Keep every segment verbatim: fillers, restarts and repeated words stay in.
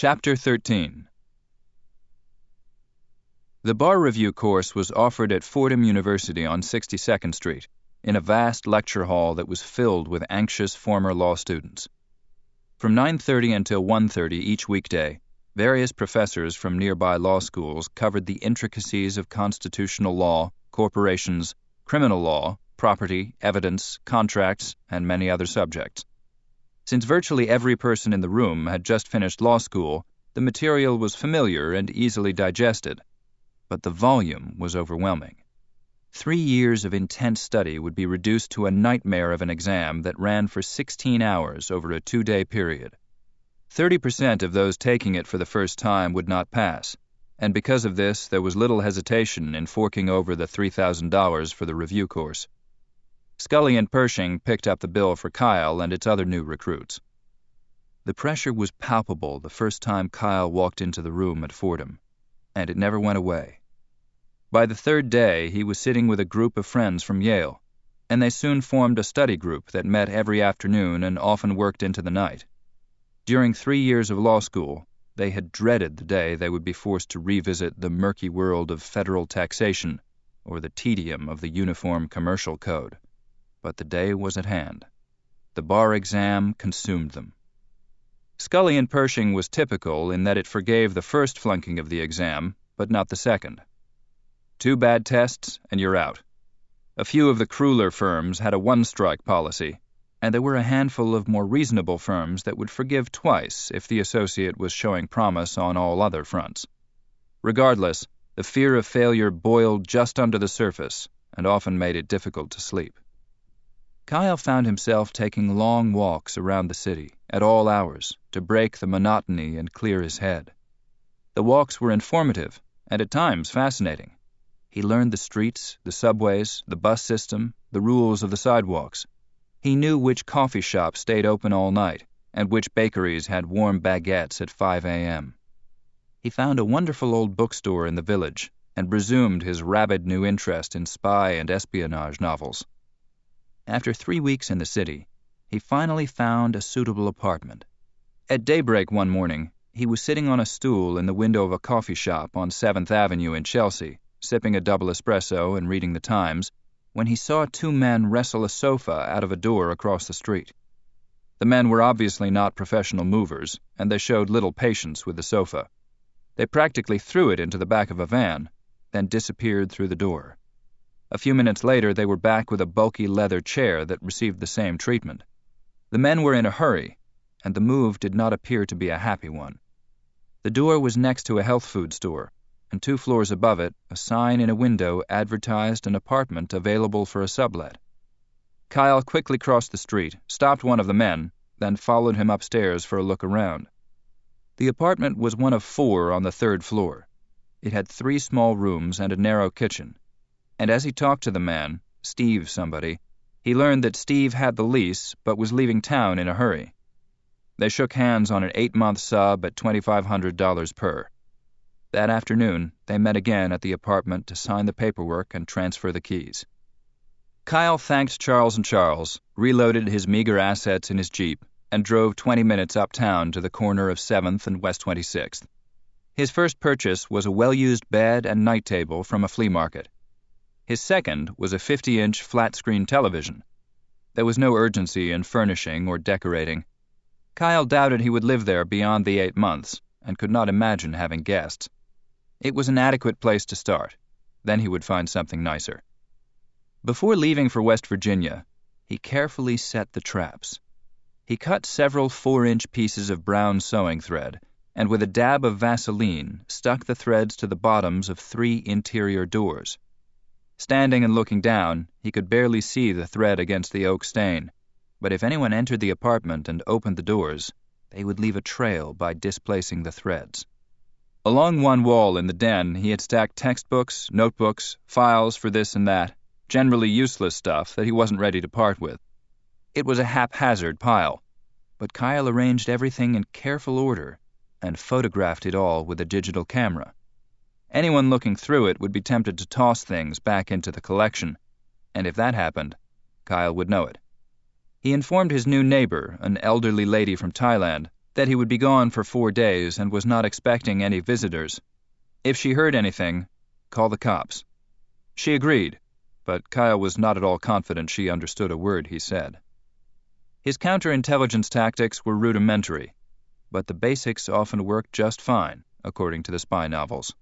Chapter thirteen. The Bar Review course was offered at Fordham University on sixty-second Street, in a vast lecture hall that was filled with anxious former law students. From nine thirty until one thirty each weekday, various professors from nearby law schools covered the intricacies of constitutional law, corporations, criminal law, property, evidence, contracts, and many other subjects. Since virtually every person in the room had just finished law school, the material was familiar and easily digested, but the volume was overwhelming. Three years of intense study would be reduced to a nightmare of an exam that ran for sixteen hours over a two-day period. Thirty percent of those taking it for the first time would not pass, and because of this there was little hesitation in forking over the three thousand dollars for the review course. Scully and Pershing picked up the bill for Kyle and its other new recruits. The pressure was palpable the first time Kyle walked into the room at Fordham, and it never went away. By the third day, he was sitting with a group of friends from Yale, and they soon formed a study group that met every afternoon and often worked into the night. During three years of law school, they had dreaded the day they would be forced to revisit the murky world of federal taxation or the tedium of the Uniform Commercial Code. But the day was at hand. The bar exam consumed them. Scully and Pershing was typical in that it forgave the first flunking of the exam, but not the second. Two bad tests, and you're out. A few of the crueler firms had a one-strike policy, and there were a handful of more reasonable firms that would forgive twice if the associate was showing promise on all other fronts. Regardless, the fear of failure boiled just under the surface and often made it difficult to sleep. Kyle found himself taking long walks around the city at all hours to break the monotony and clear his head. The walks were informative and at times fascinating. He learned the streets, the subways, the bus system, the rules of the sidewalks. He knew which coffee shops stayed open all night and which bakeries had warm baguettes at five a.m. He found a wonderful old bookstore in the village and resumed his rabid new interest in spy and espionage novels. After three weeks in the city, he finally found a suitable apartment. At daybreak one morning, he was sitting on a stool in the window of a coffee shop on seventh Avenue in Chelsea, sipping a double espresso and reading the Times, when he saw two men wrestle a sofa out of a door across the street. The men were obviously not professional movers, and they showed little patience with the sofa. They practically threw it into the back of a van, then disappeared through the door. A few minutes later, they were back with a bulky leather chair that received the same treatment. The men were in a hurry, and the move did not appear to be a happy one. The door was next to a health food store, and two floors above it, a sign in a window advertised an apartment available for a sublet. Kyle quickly crossed the street, stopped one of the men, then followed him upstairs for a look around. The apartment was one of four on the third floor. It had three small rooms and a narrow kitchen. And as he talked to the man, Steve somebody, he learned that Steve had the lease but was leaving town in a hurry. They shook hands on an eight-month sub at twenty-five hundred dollars per. That afternoon, they met again at the apartment to sign the paperwork and transfer the keys. Kyle thanked Charles and Charles, reloaded his meager assets in his Jeep, and drove twenty minutes uptown to the corner of seventh and West twenty-sixth. His first purchase was a well-used bed and night table from a flea market. His second was a fifty-inch flat-screen television. There was no urgency in furnishing or decorating. Kyle doubted he would live there beyond the eight months and could not imagine having guests. It was an adequate place to start. Then he would find something nicer. Before leaving for West Virginia, he carefully set the traps. He cut several four-inch pieces of brown sewing thread and with a dab of Vaseline stuck the threads to the bottoms of three interior doors. Standing and looking down, he could barely see the thread against the oak stain, but if anyone entered the apartment and opened the doors, they would leave a trail by displacing the threads. Along one wall in the den, he had stacked textbooks, notebooks, files for this and that, generally useless stuff that he wasn't ready to part with. It was a haphazard pile, but Kyle arranged everything in careful order and photographed it all with a digital camera. Anyone looking through it would be tempted to toss things back into the collection, and if that happened, Kyle would know it. He informed his new neighbor, an elderly lady from Thailand, that he would be gone for four days and was not expecting any visitors. If she heard anything, call the cops. She agreed, but Kyle was not at all confident she understood a word he said. His counterintelligence tactics were rudimentary, but the basics often worked just fine, according to the spy novels.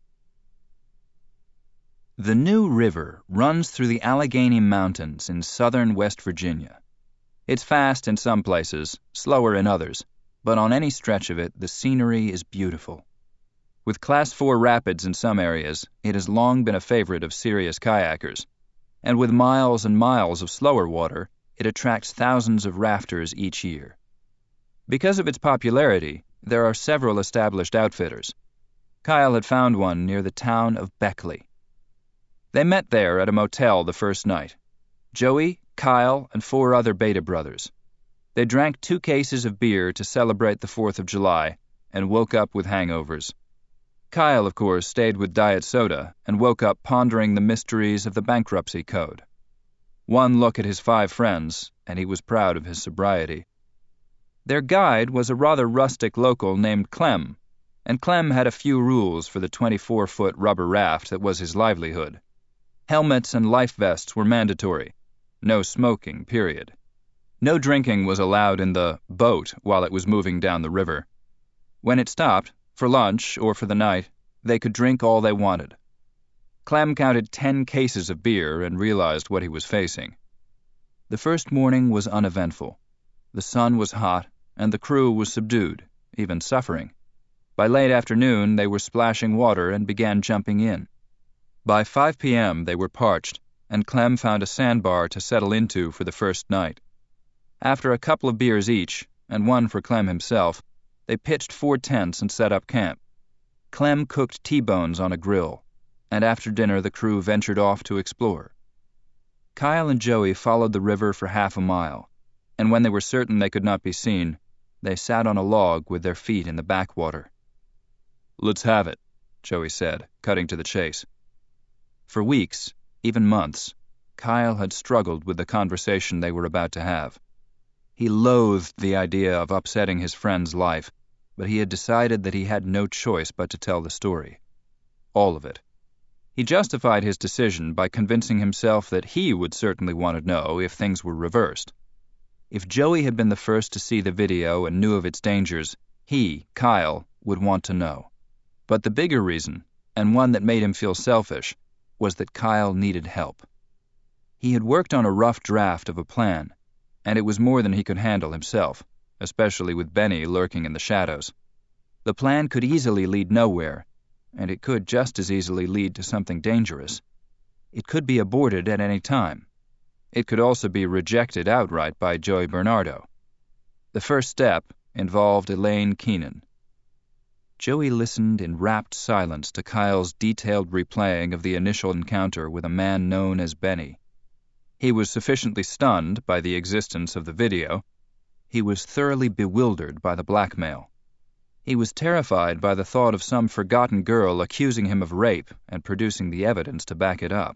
The New River runs through the Allegheny Mountains in southern West Virginia. It's fast in some places, slower in others, but on any stretch of it, the scenery is beautiful. With Class four rapids in some areas, it has long been a favorite of serious kayakers, and with miles and miles of slower water, it attracts thousands of rafters each year. Because of its popularity, there are several established outfitters. Kyle had found one near the town of Beckley. They met there at a motel the first night. Joey, Kyle, and four other Beta brothers. They drank two cases of beer to celebrate the fourth of July and woke up with hangovers. Kyle, of course, stayed with diet soda and woke up pondering the mysteries of the bankruptcy code. One look at his five friends, and he was proud of his sobriety. Their guide was a rather rustic local named Clem, and Clem had a few rules for the twenty-four-foot rubber raft that was his livelihood. Helmets and life vests were mandatory. No smoking, period. No drinking was allowed in the boat while it was moving down the river. When it stopped, for lunch or for the night, they could drink all they wanted. Clem counted ten cases of beer and realized what he was facing. The first morning was uneventful. The sun was hot, and the crew was subdued, even suffering. By late afternoon, they were splashing water and began jumping in. By five p.m., they were parched, and Clem found a sandbar to settle into for the first night. After a couple of beers each, and one for Clem himself, they pitched four tents and set up camp. Clem cooked T-bones on a grill, and after dinner the crew ventured off to explore. Kyle and Joey followed the river for half a mile, and when they were certain they could not be seen, they sat on a log with their feet in the backwater. "Let's have it," Joey said, cutting to the chase. For weeks, even months, Kyle had struggled with the conversation they were about to have. He loathed the idea of upsetting his friend's life, but he had decided that he had no choice but to tell the story. All of it. He justified his decision by convincing himself that he would certainly want to know if things were reversed. If Joey had been the first to see the video and knew of its dangers, he, Kyle, would want to know. But the bigger reason, and one that made him feel selfish, was that Kyle needed help. He had worked on a rough draft of a plan, and it was more than he could handle himself, especially with Benny lurking in the shadows. The plan could easily lead nowhere, and it could just as easily lead to something dangerous. It could be aborted at any time. It could also be rejected outright by Joey Bernardo. The first step involved Elaine Keenan. Joey listened in rapt silence to Kyle's detailed replaying of the initial encounter with a man known as Benny. He was sufficiently stunned by the existence of the video. He was thoroughly bewildered by the blackmail. He was terrified by the thought of some forgotten girl accusing him of rape and producing the evidence to back it up.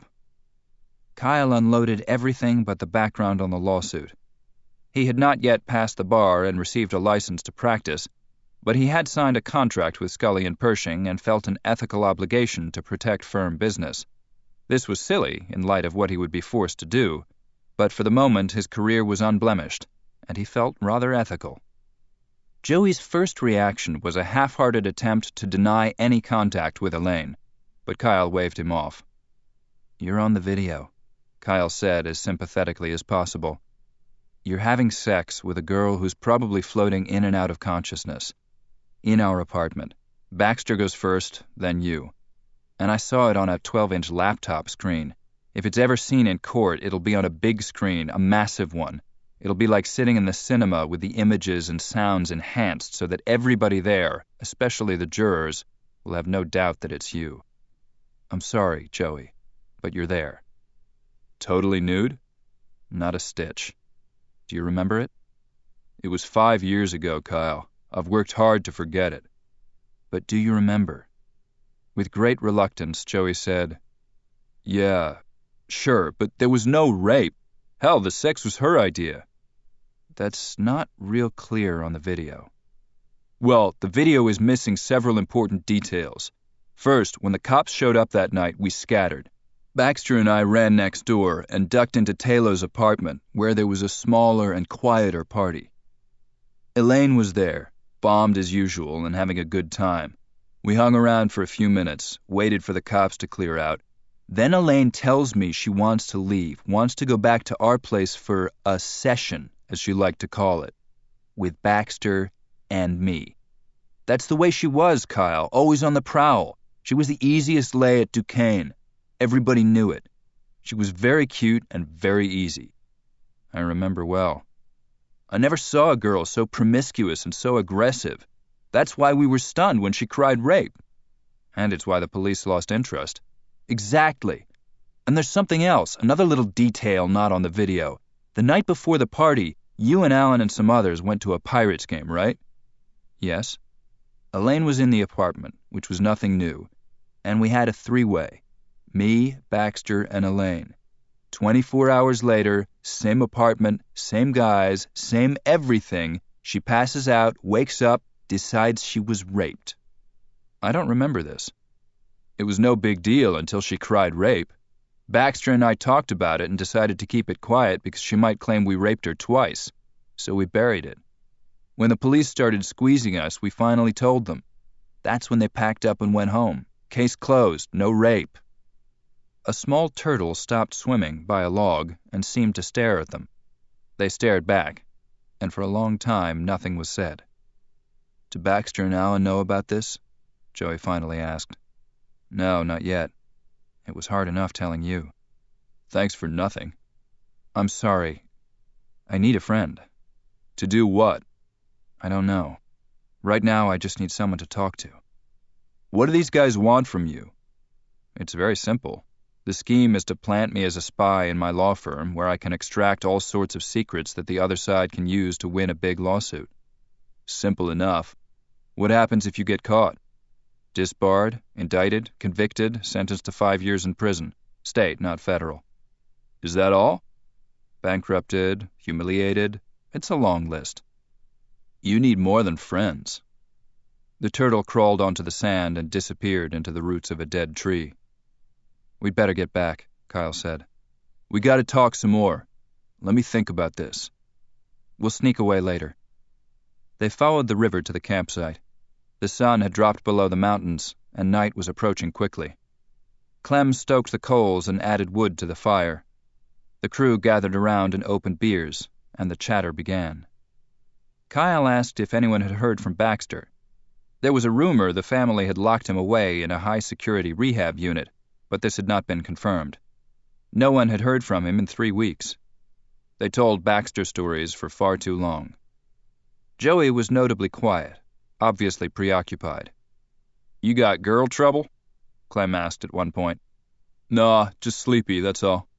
Kyle unloaded everything but the background on the lawsuit. He had not yet passed the bar and received a license to practice, but he had signed a contract with Scully and Pershing and felt an ethical obligation to protect firm business. This was silly in light of what he would be forced to do, but for the moment his career was unblemished, and he felt rather ethical. Joey's first reaction was a half-hearted attempt to deny any contact with Elaine, but Kyle waved him off. "You're on the video," Kyle said as sympathetically as possible. "You're having sex with a girl who's probably floating in and out of consciousness. In our apartment. Baxter goes first, then you. And I saw it on a twelve-inch laptop screen. If it's ever seen in court, it'll be on a big screen, a massive one. It'll be like sitting in the cinema with the images and sounds enhanced so that everybody there, especially the jurors, will have no doubt that it's you. I'm sorry, Joey, but you're there." "Totally nude?" "Not a stitch. Do you remember it?" "It was five years ago, Kyle. I've worked hard to forget it." "But do you remember?" With great reluctance, Joey said, "Yeah, sure, but there was no rape. Hell, the sex was her idea." "That's not real clear on the video." Well, the video is missing several important details. First, when the cops showed up that night, we scattered. Baxter and I ran next door and ducked into Taylor's apartment, where there was a smaller and quieter party. Elaine was there, bombed as usual and having a good time. We hung around for a few minutes, waited for the cops to clear out. Then Elaine tells me she wants to leave, wants to go back to our place for a session, as she liked to call it, with Baxter and me. That's the way she was, Kyle, always on the prowl. She was the easiest lay at Duquesne. Everybody knew it. She was very cute and very easy. I remember well. I never saw a girl so promiscuous and so aggressive. That's why we were stunned when she cried rape. And it's why the police lost interest. Exactly. And there's something else, another little detail not on the video. The night before the party, you and Alan and some others went to a Pirates game, right? Yes. Elaine was in the apartment, which was nothing new, and we had a three-way. Me, Baxter, and Elaine. Twenty-four hours later, same apartment, same guys, same everything. She passes out, wakes up, decides she was raped. I don't remember this. It was no big deal until she cried rape. Baxter and I talked about it and decided to keep it quiet because she might claim we raped her twice, so we buried it. When the police started squeezing us, we finally told them. That's when they packed up and went home. Case closed, no rape. A small turtle stopped swimming by a log and seemed to stare at them. They stared back, and for a long time nothing was said. "Do Baxter and Alan know about this?" Joey finally asked. "No, not yet. It was hard enough telling you." "Thanks for nothing." "I'm sorry. I need a friend." "To do what?" "I don't know. Right now I just need someone to talk to." "What do these guys want from you?" "It's very simple. The scheme is to plant me as a spy in my law firm where I can extract all sorts of secrets that the other side can use to win a big lawsuit." "Simple enough. What happens if you get caught?" "Disbarred, indicted, convicted, sentenced to five years in prison. State, not federal." "Is that all?" "Bankrupted, humiliated. It's a long list." "You need more than friends." The turtle crawled onto the sand and disappeared into the roots of a dead tree. "We'd better get back," Kyle said. "We gotta talk some more. Let me think about this." "We'll sneak away later." They followed the river to the campsite. The sun had dropped below the mountains, and night was approaching quickly. Clem stoked the coals and added wood to the fire. The crew gathered around and opened beers, and the chatter began. Kyle asked if anyone had heard from Baxter. There was a rumor the family had locked him away in a high-security rehab unit, but this had not been confirmed. No one had heard from him in three weeks. They told Baxter stories for far too long. Joey was notably quiet, obviously preoccupied. "You got girl trouble?" Clem asked at one point. "Nah, just sleepy, that's all."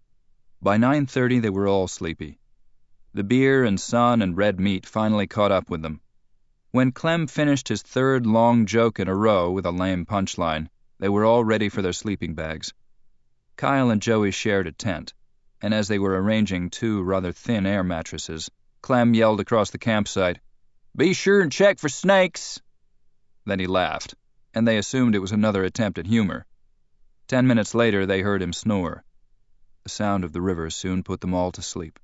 By nine thirty they were all sleepy. The beer and sun and red meat finally caught up with them. When Clem finished his third long joke in a row with a lame punchline, they were all ready for their sleeping bags. Kyle and Joey shared a tent, and as they were arranging two rather thin air mattresses, Clem yelled across the campsite, "Be sure and check for snakes." Then he laughed, and they assumed it was another attempt at humor. Ten minutes later they heard him snore. The sound of the river soon put them all to sleep.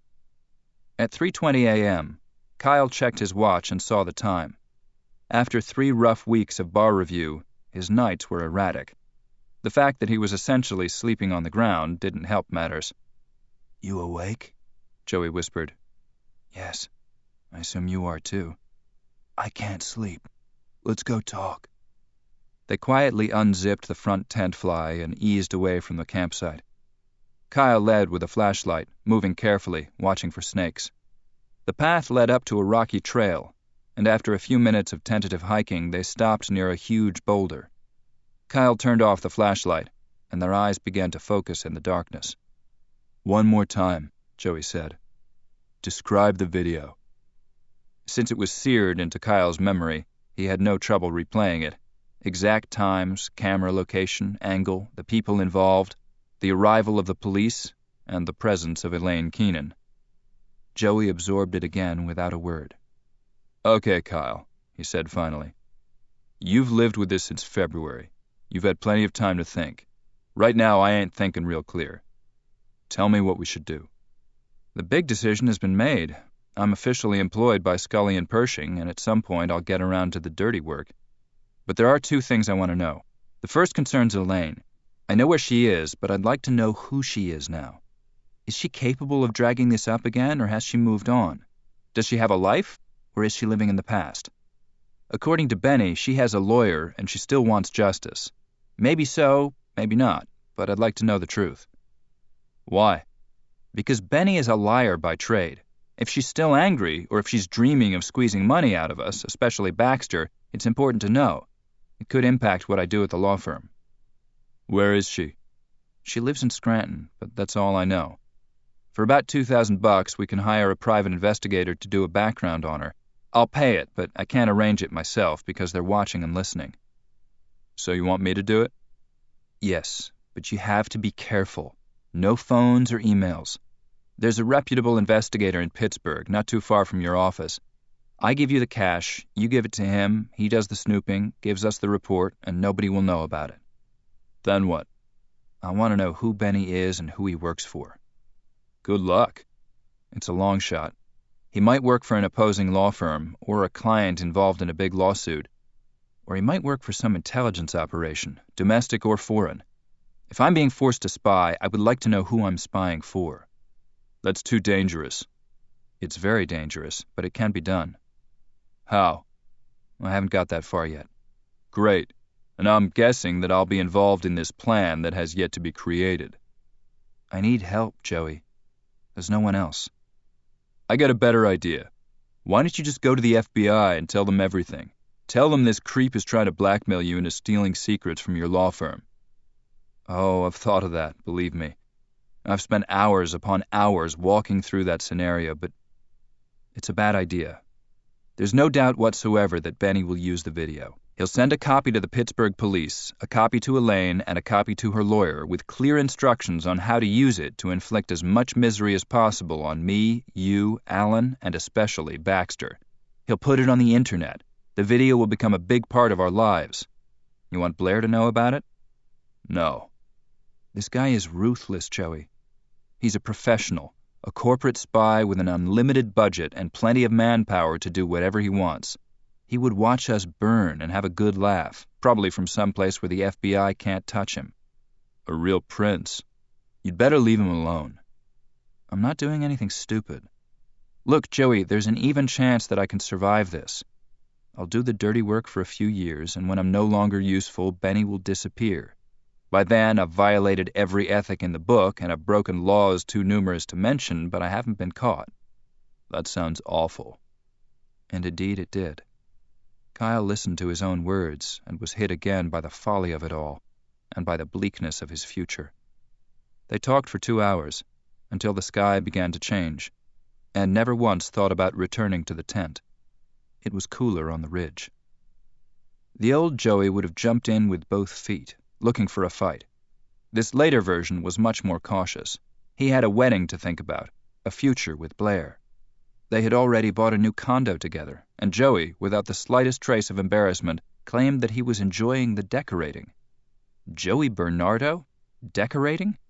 At three twenty a.m., Kyle checked his watch and saw the time. After three rough weeks of bar review, his nights were erratic. The fact that he was essentially sleeping on the ground didn't help matters. "You awake?" Joey whispered. "Yes. I assume you are too." "I can't sleep. Let's go talk." They quietly unzipped the front tent fly and eased away from the campsite. Kyle led with a flashlight, moving carefully, watching for snakes. The path led up to a rocky trail, and after a few minutes of tentative hiking, they stopped near a huge boulder. Kyle turned off the flashlight, and their eyes began to focus in the darkness. "One more time," Joey said. "Describe the video." Since it was seared into Kyle's memory, he had no trouble replaying it. Exact times, camera location, angle, the people involved, the arrival of the police, and the presence of Elaine Keenan. Joey absorbed it again without a word. "Okay, Kyle," he said finally. "You've lived with this since February. You've had plenty of time to think. Right now, I ain't thinking real clear. Tell me what we should do." "The big decision has been made. I'm officially employed by Scully and Pershing, and at some point I'll get around to the dirty work. But there are two things I want to know. The first concerns Elaine. I know where she is, but I'd like to know who she is now. Is she capable of dragging this up again, or has she moved on? Does she have a life, or is she living in the past? According to Benny, she has a lawyer, and she still wants justice. Maybe so, maybe not, but I'd like to know the truth." "Why?" "Because Benny is a liar by trade. If she's still angry, or if she's dreaming of squeezing money out of us, especially Baxter, it's important to know. It could impact what I do at the law firm." "Where is she?" "She lives in Scranton, but that's all I know. For about two thousand bucks, we can hire a private investigator to do a background on her. I'll pay it, but I can't arrange it myself because they're watching and listening." "So you want me to do it?" "Yes, but you have to be careful. No phones or emails. There's a reputable investigator in Pittsburgh, not too far from your office. I give you the cash, you give it to him, he does the snooping, gives us the report, and nobody will know about it." "Then what?" "I want to know who Benny is and who he works for." "Good luck." "It's a long shot. He might work for an opposing law firm, or a client involved in a big lawsuit. Or he might work for some intelligence operation, domestic or foreign. If I'm being forced to spy, I would like to know who I'm spying for." "That's too dangerous." "It's very dangerous, but it can be done." "How?" "I haven't got that far yet." "Great. And I'm guessing that I'll be involved in this plan that has yet to be created." "I need help, Joey. There's no one else." "I got a better idea. Why don't you just go to the F B I and tell them everything? Tell them this creep is trying to blackmail you into stealing secrets from your law firm." "Oh, I've thought of that, believe me. I've spent hours upon hours walking through that scenario, but it's a bad idea. There's no doubt whatsoever that Benny will use the video. He'll send a copy to the Pittsburgh police, a copy to Elaine, and a copy to her lawyer with clear instructions on how to use it to inflict as much misery as possible on me, you, Alan, and especially Baxter. He'll put it on the internet. The video will become a big part of our lives. You want Blair to know about it?" "No." "This guy is ruthless, Joey. He's a professional, a corporate spy with an unlimited budget and plenty of manpower to do whatever he wants. He would watch us burn and have a good laugh, probably from someplace where the F B I can't touch him." "A real prince. You'd better leave him alone." "I'm not doing anything stupid. Look, Joey, there's an even chance that I can survive this. I'll do the dirty work for a few years, and when I'm no longer useful, Benny will disappear. By then, I've violated every ethic in the book, and I've broken laws too numerous to mention, but I haven't been caught." "That sounds awful." And indeed it did. Kyle listened to his own words and was hit again by the folly of it all and by the bleakness of his future. They talked for two hours, until the sky began to change, and never once thought about returning to the tent. It was cooler on the ridge. The old Joey would have jumped in with both feet, looking for a fight. This later version was much more cautious. He had a wedding to think about, a future with Blair. They had already bought a new condo together, and Joey, without the slightest trace of embarrassment, claimed that he was enjoying the decorating. Joey Bernardo? Decorating?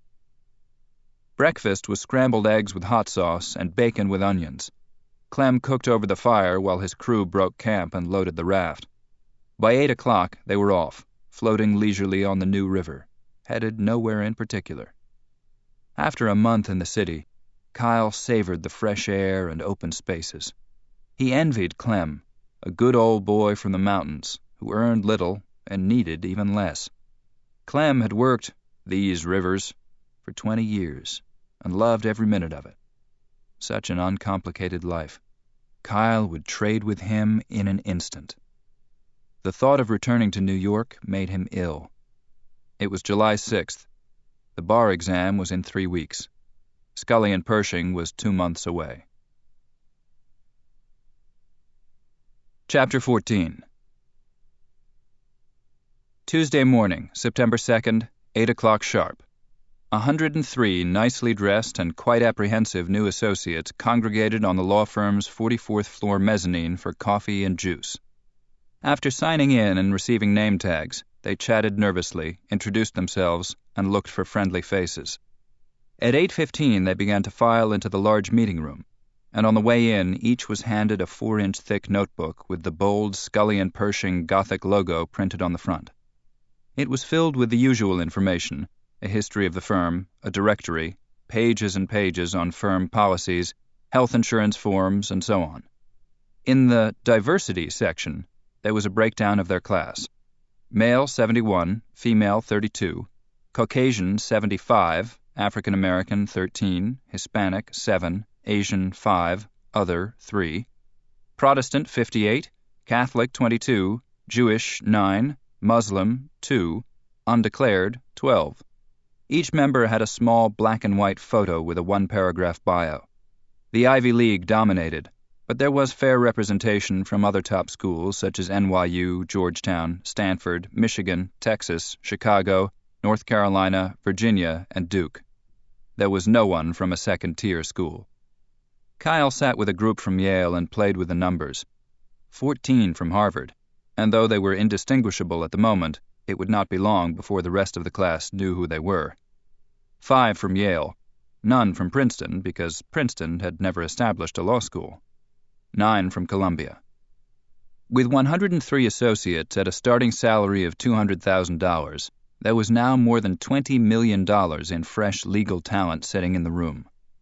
Breakfast was scrambled eggs with hot sauce and bacon with onions. Clem cooked over the fire while his crew broke camp and loaded the raft. By eight o'clock, they were off, floating leisurely on the New River, headed nowhere in particular. After a month in the city, Kyle savored the fresh air and open spaces. He envied Clem, a good old boy from the mountains, who earned little and needed even less. Clem had worked these rivers for twenty years and loved every minute of it. Such an uncomplicated life. Kyle would trade with him in an instant. The thought of returning to New York made him ill. It was July sixth. The bar exam was in three weeks. Scully and Pershing was two months away. Chapter fourteen. Tuesday morning, September second, eight o'clock sharp. A hundred and three nicely dressed and quite apprehensive new associates congregated on the law firm's forty-fourth floor mezzanine for coffee and juice. After signing in and receiving name tags, they chatted nervously, introduced themselves, and looked for friendly faces. At eight fifteen they began to file into the large meeting room, and on the way in each was handed a four-inch thick notebook with the bold Scully and Pershing Gothic logo printed on the front. It was filled with the usual information, a history of the firm, a directory, pages and pages on firm policies, health insurance forms, and so on. In the diversity section, there was a breakdown of their class. Male seventy-one, female thirty-two, Caucasian seventy-five, African American thirteen, Hispanic seven, Asian five, Other three, Protestant fifty-eight, Catholic twenty-two, Jewish nine, Muslim two, Undeclared twelve. Each member had a small black and white photo with a one-paragraph bio. The Ivy League dominated, but there was fair representation from other top schools such as N Y U, Georgetown, Stanford, Michigan, Texas, Chicago, North Carolina, Virginia, and Duke. There was no one from a second-tier school. Kyle sat with a group from Yale and played with the numbers. Fourteen from Harvard, and though they were indistinguishable at the moment, it would not be long before the rest of the class knew who they were. Five from Yale, none from Princeton because Princeton had never established a law school. Nine from Columbia. With one hundred three associates at a starting salary of two hundred thousand dollars, there was now more than twenty million dollars in fresh legal talent sitting in the room.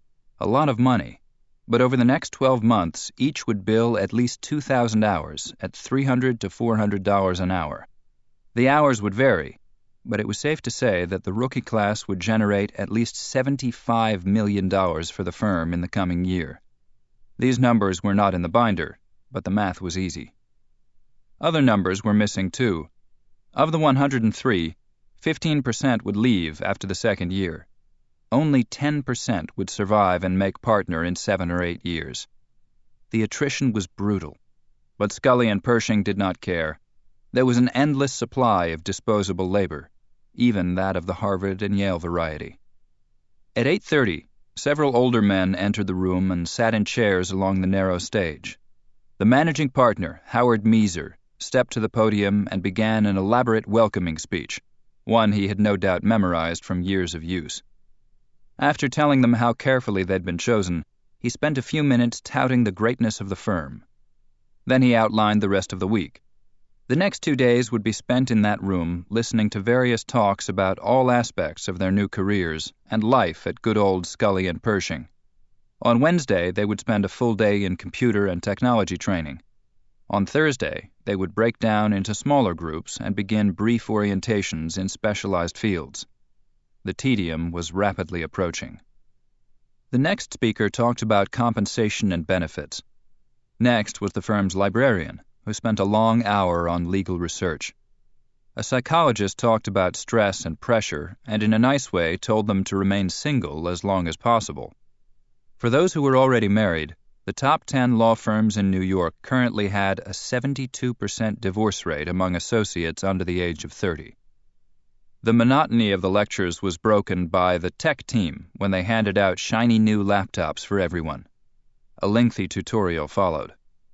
A lot of money, but over the next twelve months, each would bill at least two thousand hours at three hundred to four hundred dollars an hour. The hours would vary, but it was safe to say that the rookie class would generate at least seventy-five million dollars for the firm in the coming year. These numbers were not in the binder, but the math was easy. Other numbers were missing too. Of the one hundred three, fifteen percent would leave after the second year. Only ten percent would survive and make partner in seven or eight years. The attrition was brutal, but Scully and Pershing did not care. There was an endless supply of disposable labor, even that of the Harvard and Yale variety. At eight thirty, several older men entered the room and sat in chairs along the narrow stage. The managing partner, Howard Measer, stepped to the podium and began an elaborate welcoming speech, one he had no doubt memorized from years of use. After telling them how carefully they'd been chosen, he spent a few minutes touting the greatness of the firm. Then he outlined the rest of the week. The next two days would be spent in that room listening to various talks about all aspects of their new careers and life at good old Scully and Pershing. On Wednesday, they would spend a full day in computer and technology training. On Thursday, they would break down into smaller groups and begin brief orientations in specialized fields. The tedium was rapidly approaching. The next speaker talked about compensation and benefits. Next was the firm's librarian, who spent a long hour on legal research. A psychologist talked about stress and pressure and in a nice way told them to remain single as long as possible. For those who were already married, the top ten law firms in New York currently had a seventy-two percent divorce rate among associates under the age of thirty. The monotony of the lectures was broken by the tech team when they handed out shiny new laptops for everyone. A lengthy tutorial followed.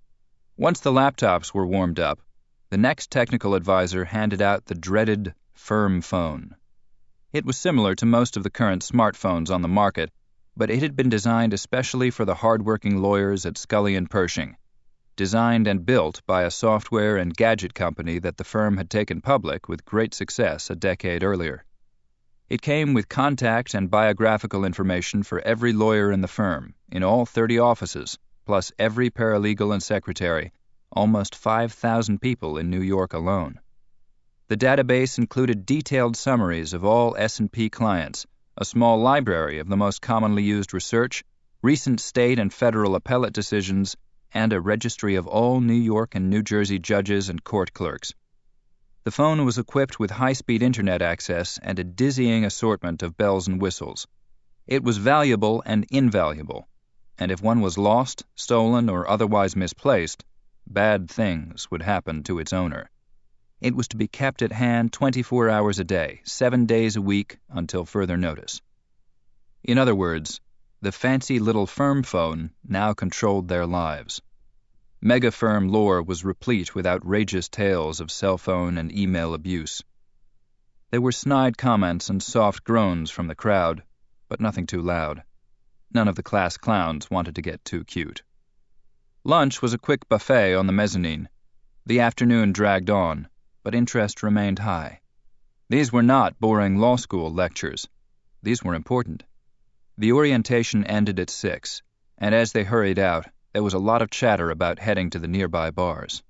Once the laptops were warmed up, the next technical advisor handed out the dreaded firm phone. It was similar to most of the current smartphones on the market, but it had been designed especially for the hard-working lawyers at Scully and Pershing, designed and built by a software and gadget company that the firm had taken public with great success a decade earlier. It came with contact and biographical information for every lawyer in the firm, in all thirty offices, plus every paralegal and secretary, almost five thousand people in New York alone. The database included detailed summaries of all S and P clients, a small library of the most commonly used research, recent state and federal appellate decisions, and a registry of all New York and New Jersey judges and court clerks. The phone was equipped with high-speed internet access and a dizzying assortment of bells and whistles. It was valuable and invaluable, and if one was lost, stolen, or otherwise misplaced, bad things would happen to its owner. It was to be kept at hand twenty-four hours a day, seven days a week, until further notice. In other words, the fancy little firm phone now controlled their lives. Mega-firm lore was replete with outrageous tales of cell phone and email abuse. There were snide comments and soft groans from the crowd, but nothing too loud. None of the class clowns wanted to get too cute. Lunch was a quick buffet on the mezzanine. The afternoon dragged on, but interest remained high. These were not boring law school lectures. These were important. The orientation ended at six, and as they hurried out, there was a lot of chatter about heading to the nearby bars.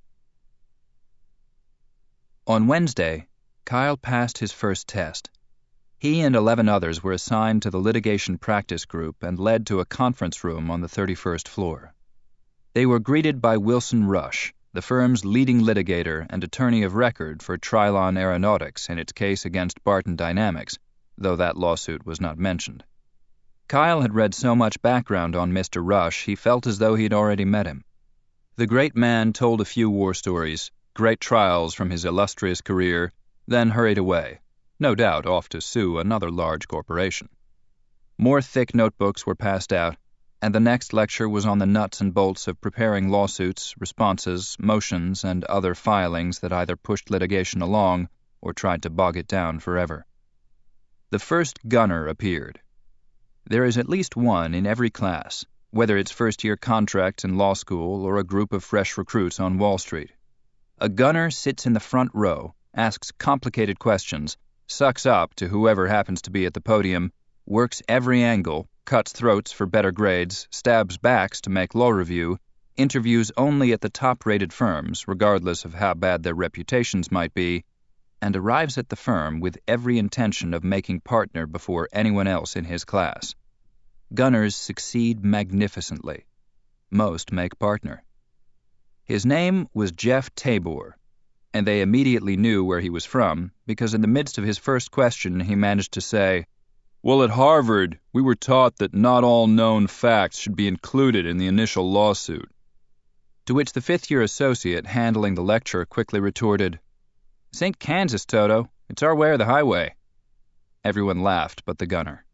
On Wednesday, Kyle passed his first test. He and eleven others were assigned to the litigation practice group and led to a conference room on the thirty-first floor. They were greeted by Wilson Rush, the firm's leading litigator and attorney of record for Trilon Aeronautics in its case against Barton Dynamics, though that lawsuit was not mentioned. Kyle had read so much background on Mister Rush he felt as though he'd already met him. The great man told a few war stories, great trials from his illustrious career, then hurried away, no doubt off to sue another large corporation. More thick notebooks were passed out, and the next lecture was on the nuts and bolts of preparing lawsuits, responses, motions, and other filings that either pushed litigation along or tried to bog it down forever. The first gunner appeared. There is at least one in every class, whether it's first-year contract in law school or a group of fresh recruits on Wall Street. A gunner sits in the front row, asks complicated questions, sucks up to whoever happens to be at the podium, works every angle, cuts throats for better grades, stabs backs to make law review, interviews only at the top-rated firms, regardless of how bad their reputations might be, and arrives at the firm with every intention of making partner before anyone else in his class. Gunners succeed magnificently. Most make partner. His name was Jeff Tabor, and they immediately knew where he was from, because in the midst of his first question he managed to say, "Well, at Harvard, we were taught that not all known facts should be included in the initial lawsuit." To which the fifth-year associate handling the lecture quickly retorted, "Saint Kansas, Toto. It's our way or the highway." Everyone laughed but the gunner.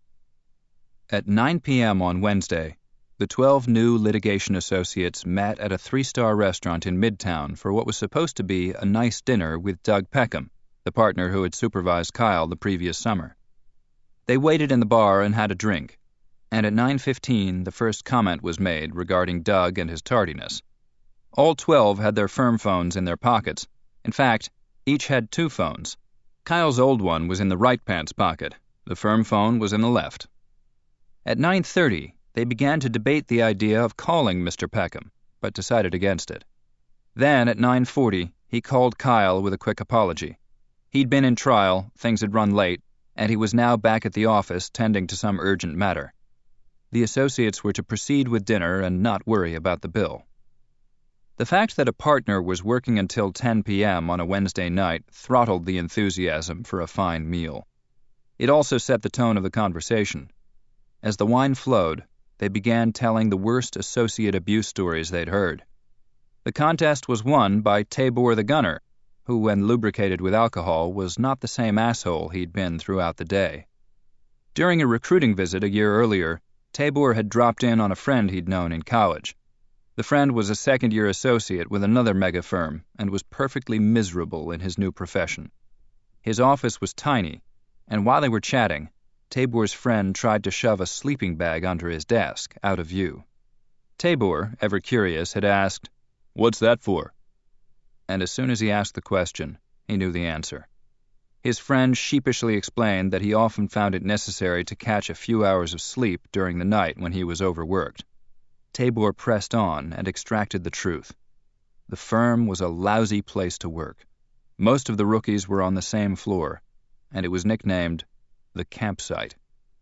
At nine p.m. on Wednesday, the twelve new litigation associates met at a three-star restaurant in Midtown for what was supposed to be a nice dinner with Doug Peckham, the partner who had supervised Kyle the previous summer. They waited in the bar and had a drink, and at nine fifteen the first comment was made regarding Doug and his tardiness. All twelve had their firm phones in their pockets. In fact, each had two phones. Kyle's old one was in the right pants pocket. The firm phone was in the left. At nine thirty, they began to debate the idea of calling Mister Peckham, but decided against it. Then, at nine forty, he called Kyle with a quick apology. He'd been in trial, things had run late, and he was now back at the office tending to some urgent matter. The associates were to proceed with dinner and not worry about the bill. The fact that a partner was working until ten p.m. on a Wednesday night throttled the enthusiasm for a fine meal. It also set the tone of the conversation. As the wine flowed, they began telling the worst associate abuse stories they'd heard. The contest was won by Tabor the gunner, who, when lubricated with alcohol, was not the same asshole he'd been throughout the day. During a recruiting visit a year earlier, Tabor had dropped in on a friend he'd known in college. The friend was a second-year associate with another mega firm and was perfectly miserable in his new profession. His office was tiny, and while they were chatting, Tabor's friend tried to shove a sleeping bag under his desk, out of view. Tabor, ever curious, had asked, "What's that for?" And as soon as he asked the question, he knew the answer. His friend sheepishly explained that he often found it necessary to catch a few hours of sleep during the night when he was overworked. Tabor pressed on and extracted the truth. The firm was a lousy place to work. Most of the rookies were on the same floor, and it was nicknamed the campsite.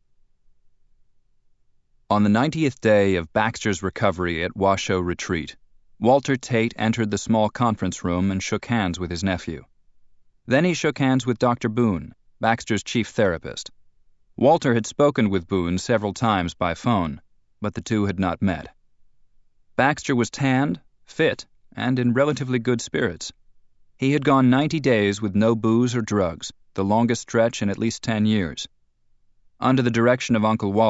On the ninetieth day of Baxter's recovery at Washoe Retreat, Walter Tate entered the small conference room and shook hands with his nephew. Then he shook hands with Doctor Boone, Baxter's chief therapist. Walter had spoken with Boone several times by phone, but the two had not met. Baxter was tanned, fit, and in relatively good spirits. He had gone ninety days with no booze or drugs, the longest stretch in at least ten years. Under the direction of Uncle Wally,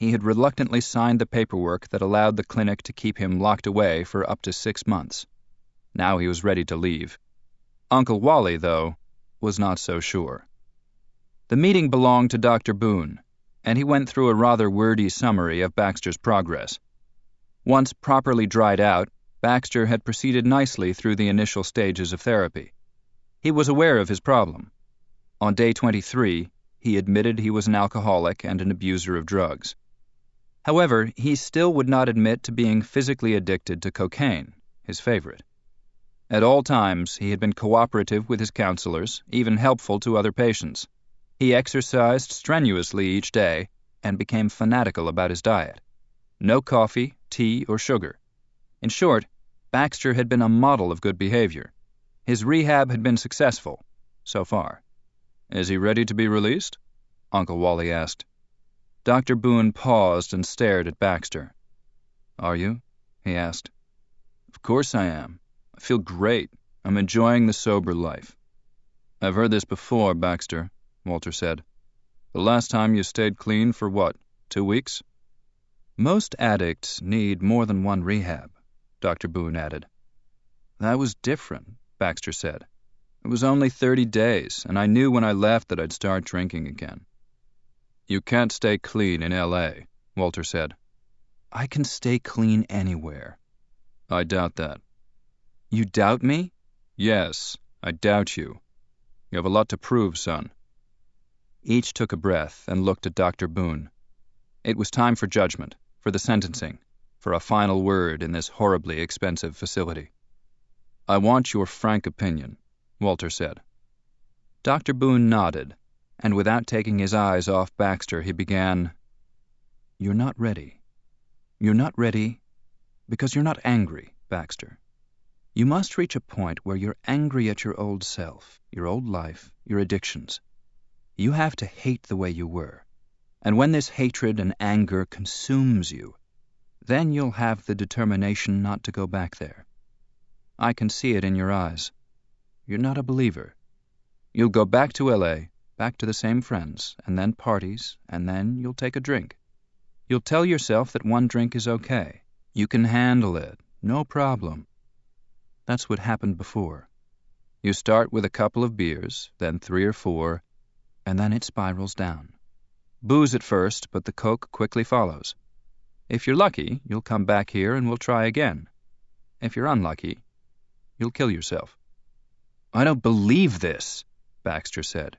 he had reluctantly signed the paperwork that allowed the clinic to keep him locked away for up to six months. Now he was ready to leave. Uncle Wally, though, was not so sure. The meeting belonged to Doctor Boone, and he went through a rather wordy summary of Baxter's progress. Once properly dried out, Baxter had proceeded nicely through the initial stages of therapy. He was aware of his problem. On day twenty-three, he admitted he was an alcoholic and an abuser of drugs. However, he still would not admit to being physically addicted to cocaine, his favorite. At all times, he had been cooperative with his counselors, even helpful to other patients. He exercised strenuously each day and became fanatical about his diet. No coffee, tea, or sugar. In short, Baxter had been a model of good behavior. His rehab had been successful, so far. "Is he ready to be released?" Uncle Wally asked. Doctor Boone paused and stared at Baxter. "Are you?" he asked. "Of course I am. I feel great. I'm enjoying the sober life." "I've heard this before, Baxter," Walter said. "The last time you stayed clean for what, two weeks?" "Most addicts need more than one rehab," Doctor Boone added. "That was different," Baxter said. "It was only thirty days, and I knew when I left that I'd start drinking again." "You can't stay clean in L A, Walter said. "I can stay clean anywhere." "I doubt that." "You doubt me?" "Yes, I doubt you. You have a lot to prove, son." Each took a breath and looked at Doctor Boone. It was time for judgment, for the sentencing, for a final word in this horribly expensive facility. "I want your frank opinion," Walter said. Doctor Boone nodded, and without taking his eyes off Baxter, he began, "You're not ready. You're not ready because you're not angry, Baxter. You must reach a point where you're angry at your old self, your old life, your addictions. You have to hate the way you were. And when this hatred and anger consumes you, then you'll have the determination not to go back there. I can see it in your eyes. You're not a believer. You'll go back to L A, back to the same friends, and then parties, and then you'll take a drink. You'll tell yourself that one drink is okay. You can handle it, no problem. That's what happened before. You start with a couple of beers, then three or four, and then it spirals down. Booze at first, but the coke quickly follows. If you're lucky, you'll come back here and we'll try again. If you're unlucky, you'll kill yourself." "I don't believe this," Baxter said.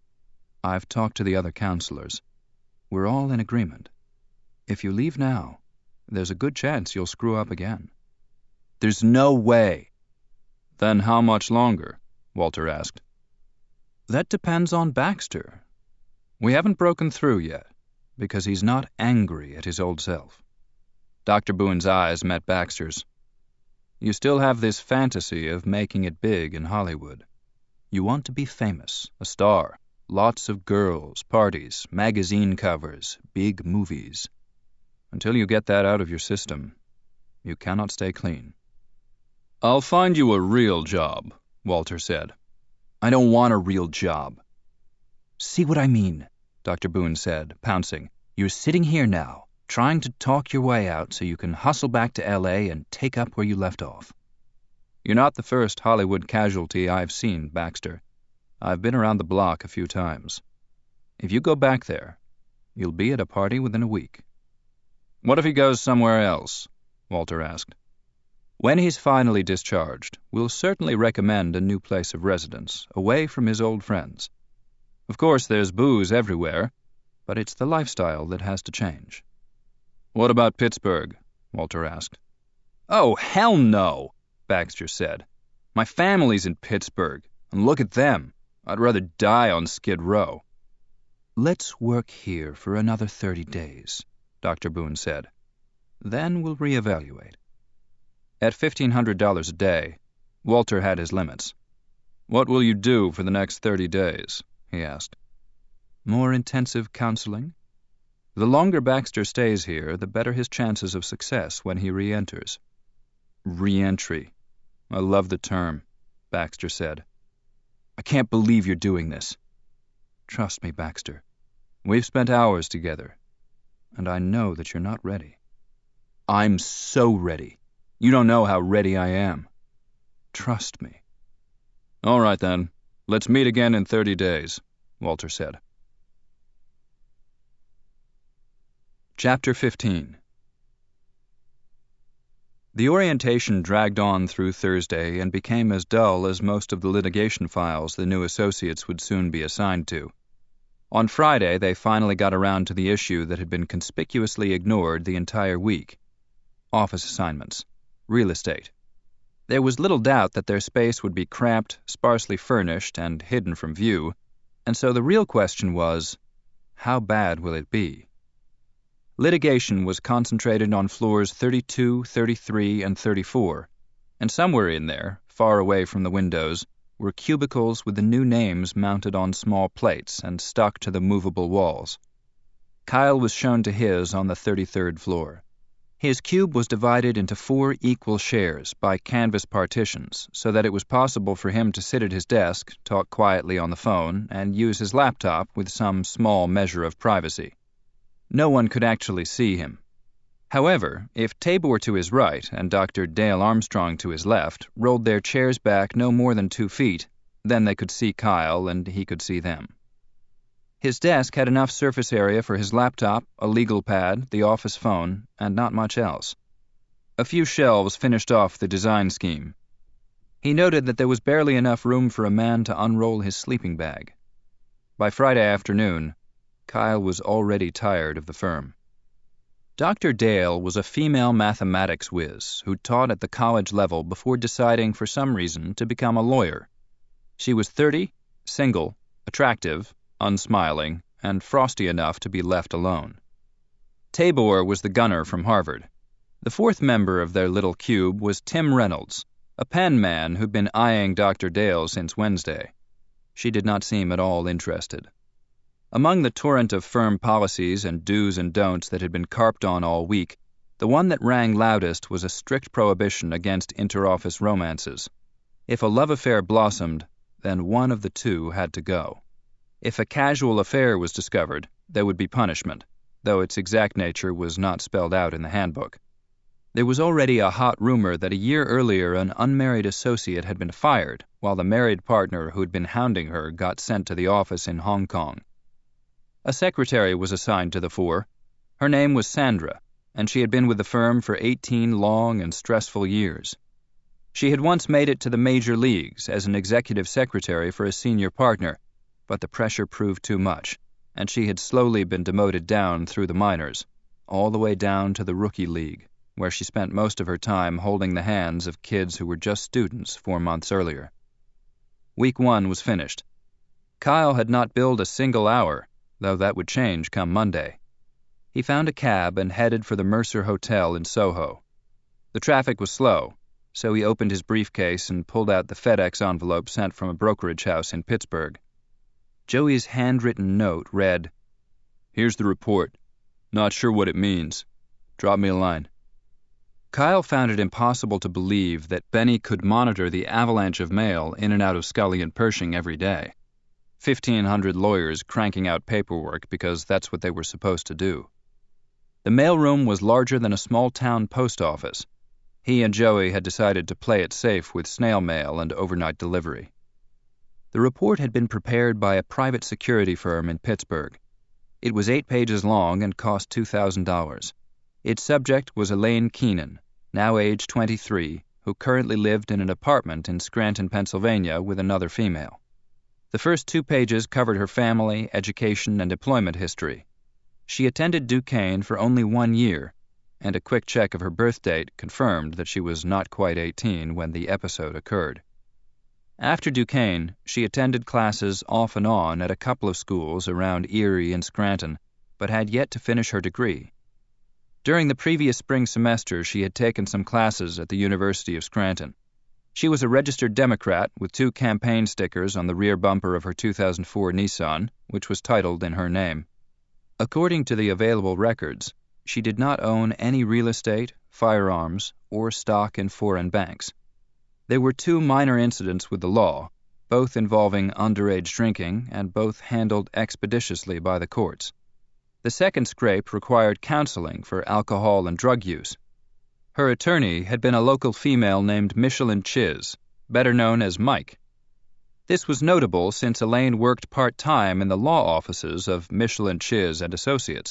"I've talked to the other counselors. We're all in agreement. If you leave now, there's a good chance you'll screw up again." "There's no way." "Then how much longer?" Walter asked. "That depends on Baxter. We haven't broken through yet, because he's not angry at his old self." Doctor Boone's eyes met Baxter's. "You still have this fantasy of making it big in Hollywood. You want to be famous, a star, lots of girls, parties, magazine covers, big movies. Until you get that out of your system, you cannot stay clean." "I'll find you a real job," Walter said. "I don't want a real job." "See what I mean," Doctor Boone said, pouncing. "You're sitting here now, trying to talk your way out so you can hustle back to L A and take up where you left off." "You're not the first Hollywood casualty I've seen, Baxter. I've been around the block a few times. If you go back there, you'll be at a party within a week." "What if he goes somewhere else?" Walter asked. "When he's finally discharged, we'll certainly recommend a new place of residence, away from his old friends. Of course, there's booze everywhere, but it's the lifestyle that has to change." "What about Pittsburgh?" Walter asked. "Oh, hell no," Baxter said. "My family's in Pittsburgh, and look at them. I'd rather die on Skid Row." "Let's work here for another thirty days, Doctor Boone said. "Then we'll reevaluate." At fifteen hundred dollars a day, Walter had his limits. "What will you do for the next thirty days?" he asked. "More intensive counseling. The longer Baxter stays here, the better his chances of success when he re-enters." "Re-entry. I love the term," Baxter said. "I can't believe you're doing this." "Trust me, Baxter. We've spent hours together. and I know that you're not ready." "I'm so ready. You don't know how ready I am." "Trust me." "All right, then. Let's meet again in thirty days, Walter said. Chapter fifteen. The orientation dragged on through Thursday and became as dull as most of the litigation files the new associates would soon be assigned to. On Friday, they finally got around to the issue that had been conspicuously ignored the entire week: office assignments, real estate. There was little doubt that their space would be cramped, sparsely furnished, and hidden from view, and so the real question was, how bad will it be? Litigation was concentrated on floors thirty-two, thirty-three, and thirty-four, and somewhere in there, far away from the windows, were cubicles with the new names mounted on small plates and stuck to the movable walls. Kyle was shown to his on the thirty-third floor. His cube was divided into four equal shares by canvas partitions so that it was possible for him to sit at his desk, talk quietly on the phone, and use his laptop with some small measure of privacy. No one could actually see him. However, if Tabor to his right and Doctor Dale Armstrong to his left rolled their chairs back no more than two feet, then they could see Kyle and he could see them. His desk had enough surface area for his laptop, a legal pad, the office phone, and not much else. A few shelves finished off the design scheme. He noted that there was barely enough room for a man to unroll his sleeping bag. By Friday afternoon, Kyle was already tired of the firm. Doctor Dale was a female mathematics whiz who taught at the college level before deciding for some reason to become a lawyer. She was thirty, single, attractive, unsmiling, and frosty enough to be left alone. Tabor was the gunner from Harvard. The fourth member of their little cube was Tim Reynolds, a pen man who'd been eyeing Doctor Dale since Wednesday. She did not seem at all interested. Among the torrent of firm policies and do's and don'ts that had been carped on all week, the one that rang loudest was a strict prohibition against interoffice romances. If a love affair blossomed, then one of the two had to go. If a casual affair was discovered, there would be punishment, though its exact nature was not spelled out in the handbook. There was already a hot rumor that a year earlier an unmarried associate had been fired, while the married partner who'd been hounding her got sent to the office in Hong Kong. A secretary was assigned to the four. Her name was Sandra, and she had been with the firm for eighteen long and stressful years. She had once made it to the major leagues as an executive secretary for a senior partner, but the pressure proved too much, and she had slowly been demoted down through the minors, all the way down to the rookie league, where she spent most of her time holding the hands of kids who were just students four months earlier. Week one was finished. Kyle had not billed a single hour, though that would change come Monday. He found a cab and headed for the Mercer Hotel in Soho. The traffic was slow, so he opened his briefcase and pulled out the FedEx envelope sent from a brokerage house in Pittsburgh. Joey's handwritten note read, "Here's the report. Not sure what it means. Drop me a line." Kyle found it impossible to believe that Benny could monitor the avalanche of mail in and out of Scully and Pershing every day. Fifteen hundred lawyers cranking out paperwork because that's what they were supposed to do. The mailroom was larger than a small-town post office. He and Joey had decided to play it safe with snail mail and overnight delivery. The report had been prepared by a private security firm in Pittsburgh. It was eight pages long and cost two thousand dollars. Its subject was Elaine Keenan, now age twenty-three, who currently lived in an apartment in Scranton, Pennsylvania, with another female. The first two pages covered her family, education, and employment history. She attended Duquesne for only one year, and a quick check of her birth date confirmed that she was not quite eighteen when the episode occurred. After Duquesne, she attended classes off and on at a couple of schools around Erie and Scranton, but had yet to finish her degree. During the previous spring semester, she had taken some classes at the University of Scranton. She was a registered Democrat with two campaign stickers on the rear bumper of her two thousand four Nissan, which was titled in her name. According to the available records, she did not own any real estate, firearms, or stock in foreign banks. There were two minor incidents with the law, both involving underage drinking and both handled expeditiously by the courts. The second scrape required counseling for alcohol and drug use. Her attorney had been a local female named Michelin Chiz, better known as Mike. This was notable since Elaine worked part-time in the law offices of Michelin Chiz and Associates.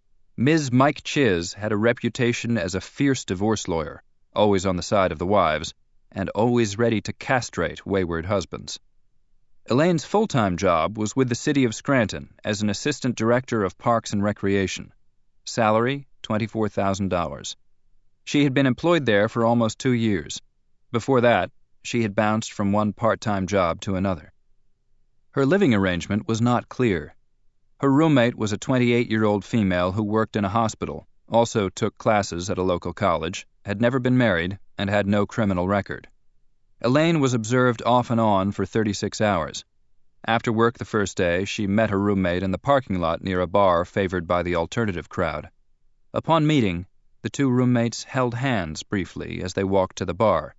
Miz Mike Chiz had a reputation as a fierce divorce lawyer, always on the side of the wives, and always ready to castrate wayward husbands. Elaine's full-time job was with the city of Scranton as an assistant director of parks and recreation. Salary, twenty-four thousand dollars. She had been employed there for almost two years. Before that, she had bounced from one part-time job to another. Her living arrangement was not clear. Her roommate was a twenty-eight-year-old female who worked in a hospital, also took classes at a local college, had never been married, and had no criminal record. Elaine was observed off and on for thirty-six hours. After work the first day, she met her roommate in the parking lot near a bar favored by the alternative crowd. Upon meeting, the two roommates held hands briefly as they walked to the bar.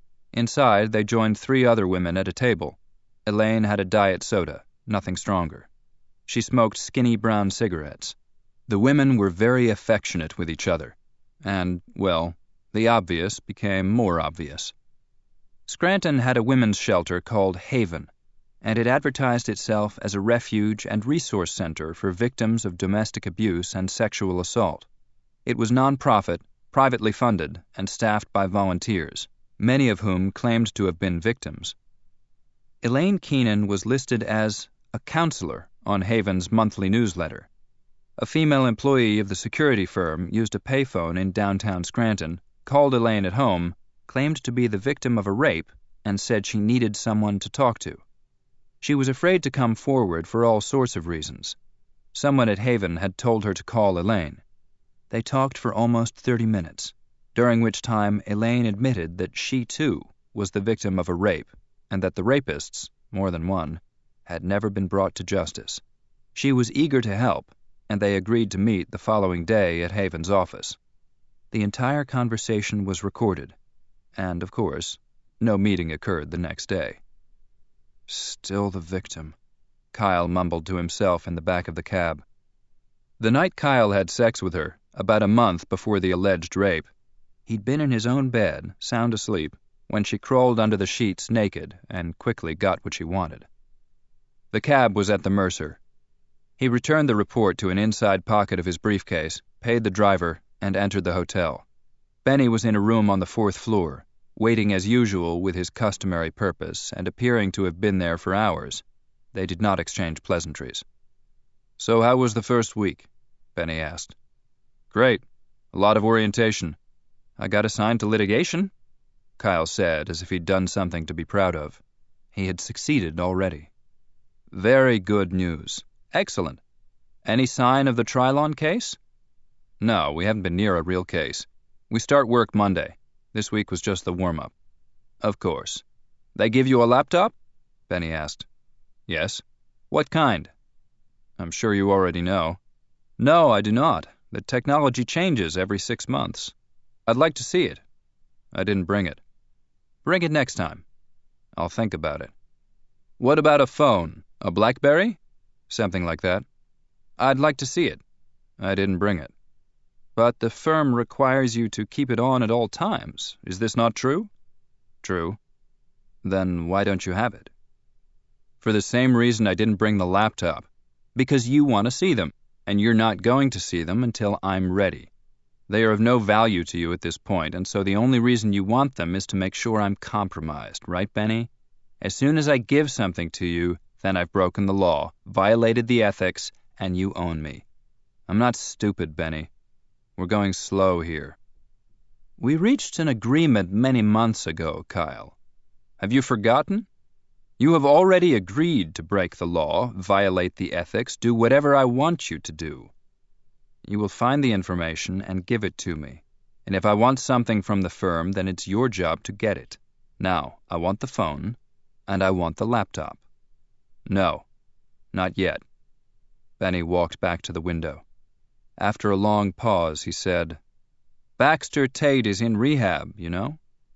Inside, they joined three other women at a table. Elaine had a diet soda, nothing stronger. She smoked skinny brown cigarettes. The women were very affectionate with each other, and, well, the obvious became more obvious. Scranton had a women's shelter called Haven, and it advertised itself as a refuge and resource center for victims of domestic abuse and sexual assault. It was non-profit, privately funded, and staffed by volunteers, many of whom claimed to have been victims. Elaine Keenan was listed as a counselor on Haven's monthly newsletter. A female employee of the security firm used a payphone in downtown Scranton, called Elaine at home, claimed to be the victim of a rape, and said she needed someone to talk to. She was afraid to come forward for all sorts of reasons. Someone at Haven had told her to call Elaine. They talked for almost thirty minutes, during which time Elaine admitted that she, too, was the victim of a rape, and that the rapists, more than one, had never been brought to justice. She was eager to help, and they agreed to meet the following day at Haven's office. The entire conversation was recorded, and, of course, no meeting occurred the next day. Still the victim, Kyle mumbled to himself in the back of the cab. The night Kyle had sex with her, about a month before the alleged rape, he'd been in his own bed, sound asleep, when she crawled under the sheets naked and quickly got what she wanted. The cab was at the Mercer. He returned the report to an inside pocket of his briefcase, paid the driver, and entered the hotel. Benny was in a room on the fourth floor, waiting as usual with his customary purpose and appearing to have been there for hours. They did not exchange pleasantries. "So how was the first week?" Benny asked. "Great. A lot of orientation. I got assigned to litigation," Kyle said, as if he'd done something to be proud of. He had succeeded already. "Very good news. Excellent. Any sign of the Trilon case?" "No, we haven't been near a real case. We start work Monday. This week was just the warm-up." "Of course. They give you a laptop?" Benny asked. "Yes. What kind?" "I'm sure you already know." "No, I do not. The technology changes every six months. I'd like to see it." "I didn't bring it." "Bring it next time." "I'll think about it." "What about a phone? A BlackBerry?" "Something like that." "I'd like to see it." "I didn't bring it." "But the firm requires you to keep it on at all times. Is this not true?" "True." "Then why don't you have it?" "For the same reason I didn't bring the laptop. Because you want to see them, and you're not going to see them until I'm ready. They are of no value to you at this point, and so the only reason you want them is to make sure I'm compromised, right, Benny? As soon as I give something to you, then I've broken the law, violated the ethics, and you own me. I'm not stupid, Benny. We're going slow here." "We reached an agreement many months ago, Kyle. Have you forgotten? You have already agreed to break the law, violate the ethics, do whatever I want you to do. You will find the information and give it to me. And if I want something from the firm, then it's your job to get it. Now, I want the phone, and I want the laptop." "No, not yet." Benny walked back to the window. After a long pause, he said, "Baxter Tate is in rehab, you know?"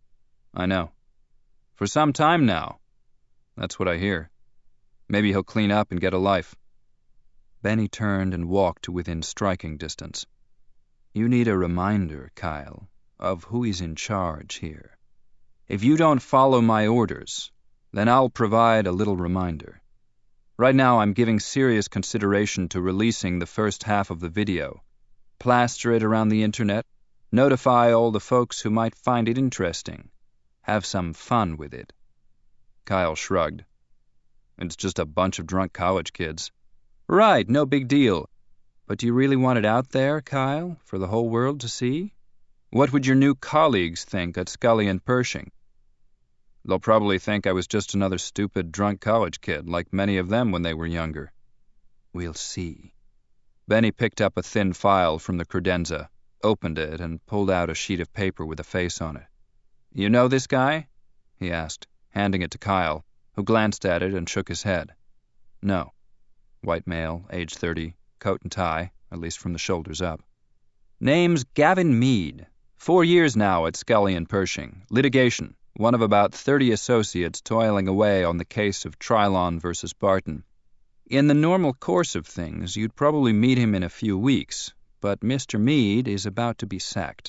"I know." "For some time now." "That's what I hear. Maybe he'll clean up and get a life." Benny turned and walked to within striking distance. You need a reminder, Kyle, of who is in charge here. If you don't follow my orders, then I'll provide a little reminder. Right now I'm giving serious consideration to releasing the first half of the video. Plaster it around the internet, notify all the folks who might find it interesting. Have some fun with it. Kyle shrugged. It's just a bunch of drunk college kids. Right, no big deal. But do you really want it out there, Kyle, for the whole world to see? What would your new colleagues think at Scully and Pershing? They'll probably think I was just another stupid drunk college kid, like many of them when they were younger. We'll see. Benny picked up a thin file from the credenza, opened it, and pulled out a sheet of paper with a face on it. You know this guy? He asked, handing it to Kyle, who glanced at it and shook his head. No. White male, age thirty, coat and tie, at least from the shoulders up. Name's Gavin Meade. Four years now at Scully and Pershing. Litigation. One of about thirty associates toiling away on the case of Trilon versus Barton. In the normal course of things, you'd probably meet him in a few weeks, but Mister Meade is about to be sacked.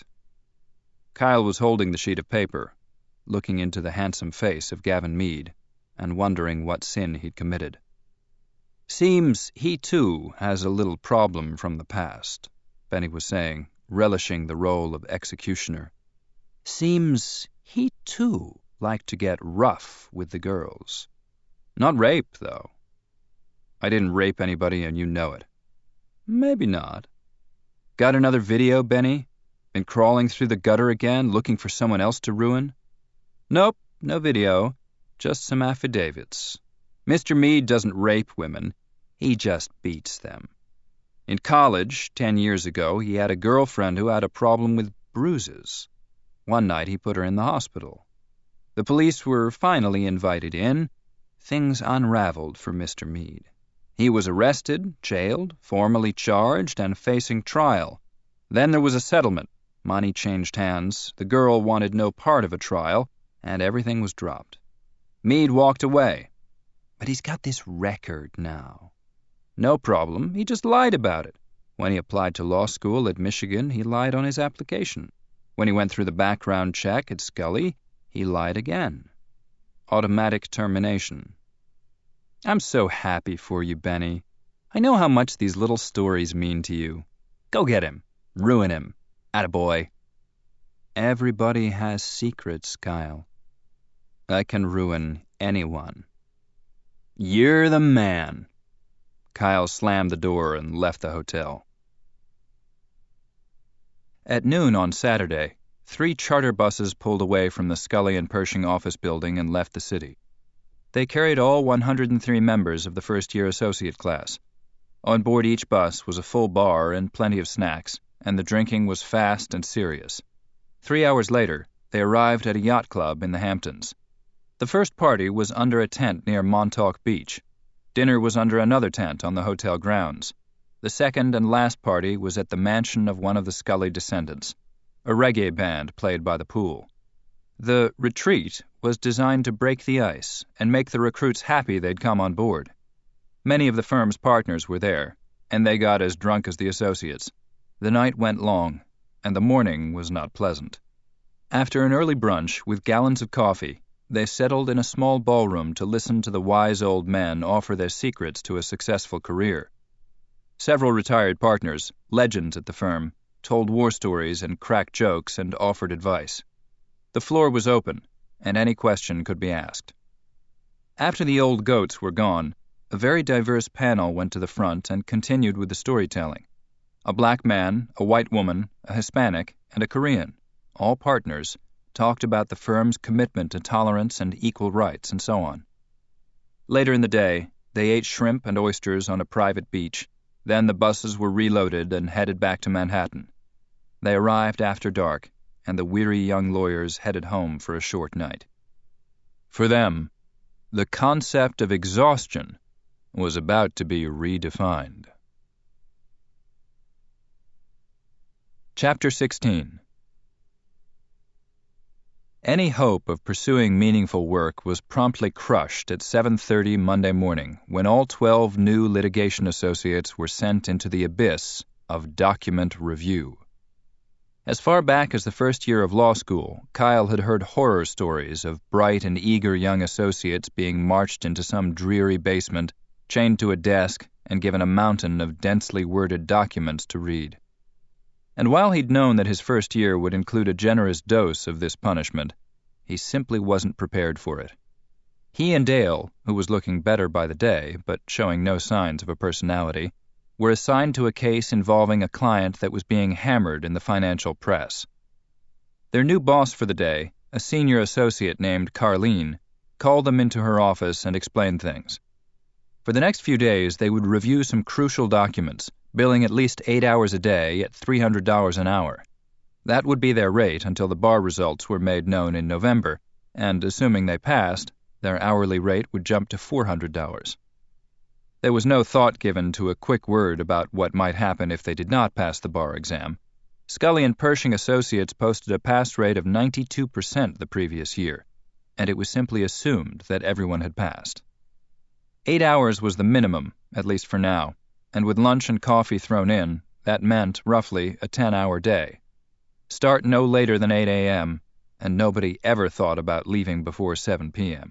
Kyle was holding the sheet of paper, looking into the handsome face of Gavin Meade, and wondering what sin he'd committed. Seems he, too, has a little problem from the past, Benny was saying, relishing the role of executioner. Seems he, too, liked to get rough with the girls. Not rape, though. I didn't rape anybody, and you know it. Maybe not. Got another video, Benny? Been crawling through the gutter again, looking for someone else to ruin? Nope, no video. Just some affidavits. Mister Meade doesn't rape women. He just beats them. In college, ten years ago, he had a girlfriend who had a problem with bruises. One night he put her in the hospital. The police were finally invited in. Things unraveled for Mister Meade. He was arrested, jailed, formally charged, and facing trial. Then there was a settlement. Money changed hands. The girl wanted no part of a trial, and everything was dropped. Meade walked away. But he's got this record now. No problem, he just lied about it. When he applied to law school at Michigan, he lied on his application. When he went through the background check at Scully, he lied again. Automatic termination. I'm so happy for you, Benny. I know how much these little stories mean to you. Go get him. Ruin him. Attaboy. Everybody has secrets, Kyle. I can ruin anyone. You're the man. Kyle slammed the door and left the hotel. At noon on Saturday, three charter buses pulled away from the Scully and Pershing office building and left the city. They carried all one hundred three members of the first-year associate class. On board each bus was a full bar and plenty of snacks, and the drinking was fast and serious. Three hours later, they arrived at a yacht club in the Hamptons. The first party was under a tent near Montauk Beach. Dinner was under another tent on the hotel grounds. The second and last party was at the mansion of one of the Scully descendants. A reggae band played by the pool. The retreat was designed to break the ice and make the recruits happy they'd come on board. Many of the firm's partners were there, and they got as drunk as the associates. The night went long, and the morning was not pleasant. After an early brunch with gallons of coffee, they settled in a small ballroom to listen to the wise old men offer their secrets to a successful career. Several retired partners, legends at the firm, told war stories and cracked jokes and offered advice. The floor was open, and any question could be asked. After the old goats were gone, a very diverse panel went to the front and continued with the storytelling. A black man, a white woman, a Hispanic, and a Korean, all partners, talked about the firm's commitment to tolerance and equal rights and so on. Later in the day, they ate shrimp and oysters on a private beach. Then the buses were reloaded and headed back to Manhattan. They arrived after dark, and the weary young lawyers headed home for a short night. For them, the concept of exhaustion was about to be redefined. Chapter sixteen. Any hope of pursuing meaningful work was promptly crushed at seven thirty Monday morning when all twelve new litigation associates were sent into the abyss of document review. As far back as the first year of law school, Kyle had heard horror stories of bright and eager young associates being marched into some dreary basement, chained to a desk, and given a mountain of densely worded documents to read. And while he'd known that his first year would include a generous dose of this punishment, he simply wasn't prepared for it. He and Dale, who was looking better by the day, but showing no signs of a personality, were assigned to a case involving a client that was being hammered in the financial press. Their new boss for the day, a senior associate named Carleen, called them into her office and explained things. For the next few days, they would review some crucial documents, billing at least eight hours a day at three hundred dollars an hour. That would be their rate until the bar results were made known in November, and assuming they passed, their hourly rate would jump to four hundred dollars. There was no thought given to a quick word about what might happen if they did not pass the bar exam. Scully and Pershing Associates posted a pass rate of ninety-two percent the previous year, and it was simply assumed that everyone had passed. Eight hours was the minimum, at least for now, and with lunch and coffee thrown in, that meant, roughly, a ten-hour day. Start no later than eight a.m., and nobody ever thought about leaving before seven p.m.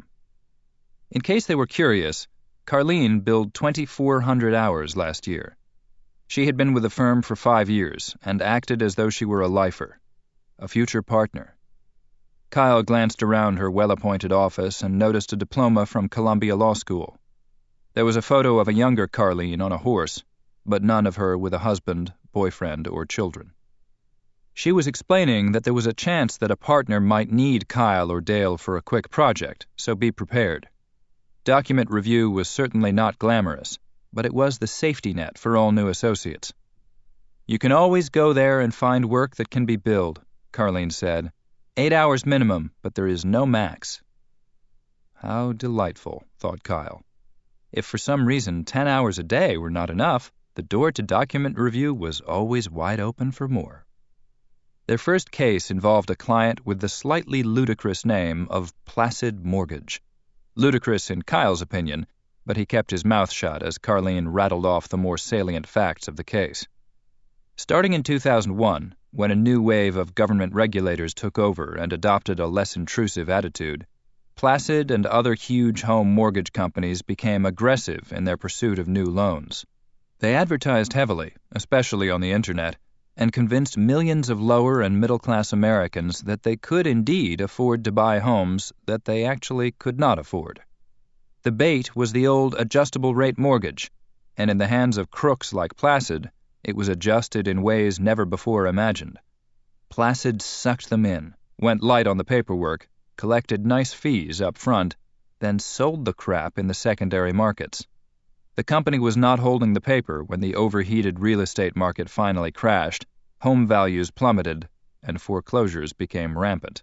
In case they were curious, Carleen billed twenty-four hundred hours last year. She had been with the firm for five years and acted as though she were a lifer, a future partner. Kyle glanced around her well-appointed office and noticed a diploma from Columbia Law School. There was a photo of a younger Carleen on a horse, but none of her with a husband, boyfriend, or children. She was explaining that there was a chance that a partner might need Kyle or Dale for a quick project, so be prepared. Document review was certainly not glamorous, but it was the safety net for all new associates. "You can always go there and find work that can be billed," Carleen said. Eight hours minimum, but there is no max." How delightful, thought Kyle. If for some reason ten hours a day were not enough, the door to document review was always wide open for more. Their first case involved a client with the slightly ludicrous name of Placid Mortgage. Ludicrous in Kyle's opinion, but he kept his mouth shut as Carleen rattled off the more salient facts of the case. Starting in two thousand one, when a new wave of government regulators took over and adopted a less intrusive attitude, Placid and other huge home mortgage companies became aggressive in their pursuit of new loans. They advertised heavily, especially on the internet, and convinced millions of lower and middle-class Americans that they could indeed afford to buy homes that they actually could not afford. The bait was the old adjustable-rate mortgage, and in the hands of crooks like Placid, it was adjusted in ways never before imagined. Placid sucked them in, went light on the paperwork, collected nice fees up front, then sold the crap in the secondary markets. The company was not holding the paper when the overheated real estate market finally crashed, home values plummeted, and foreclosures became rampant.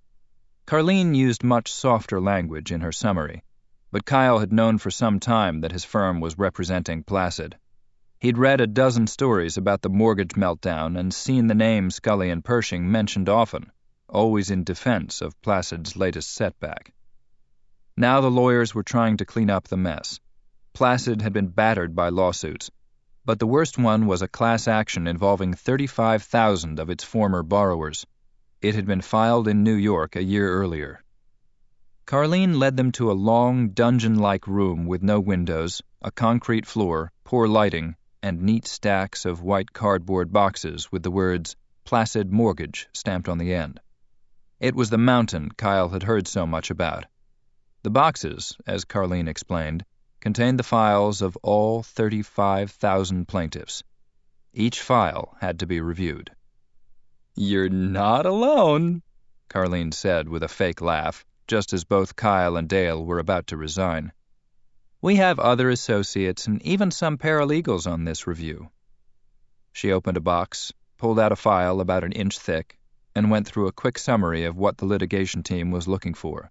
Carleen used much softer language in her summary, but Kyle had known for some time that his firm was representing Placid. He'd read a dozen stories about the mortgage meltdown and seen the name Scully and Pershing mentioned often, always in defense of Placid's latest setback. Now the lawyers were trying to clean up the mess. Placid had been battered by lawsuits, but the worst one was a class action involving thirty-five thousand of its former borrowers. It had been filed in New York a year earlier. Carleen led them to a long, dungeon-like room with no windows, a concrete floor, poor lighting, and neat stacks of white cardboard boxes with the words Placid Mortgage stamped on the end. It was the mountain Kyle had heard so much about. The boxes, as Carleen explained, contained the files of all thirty-five thousand plaintiffs. Each file had to be reviewed. "You're not alone," Carleen said with a fake laugh, just as both Kyle and Dale were about to resign. "We have other associates and even some paralegals on this review." She opened a box, pulled out a file about an inch thick, and went through a quick summary of what the litigation team was looking for.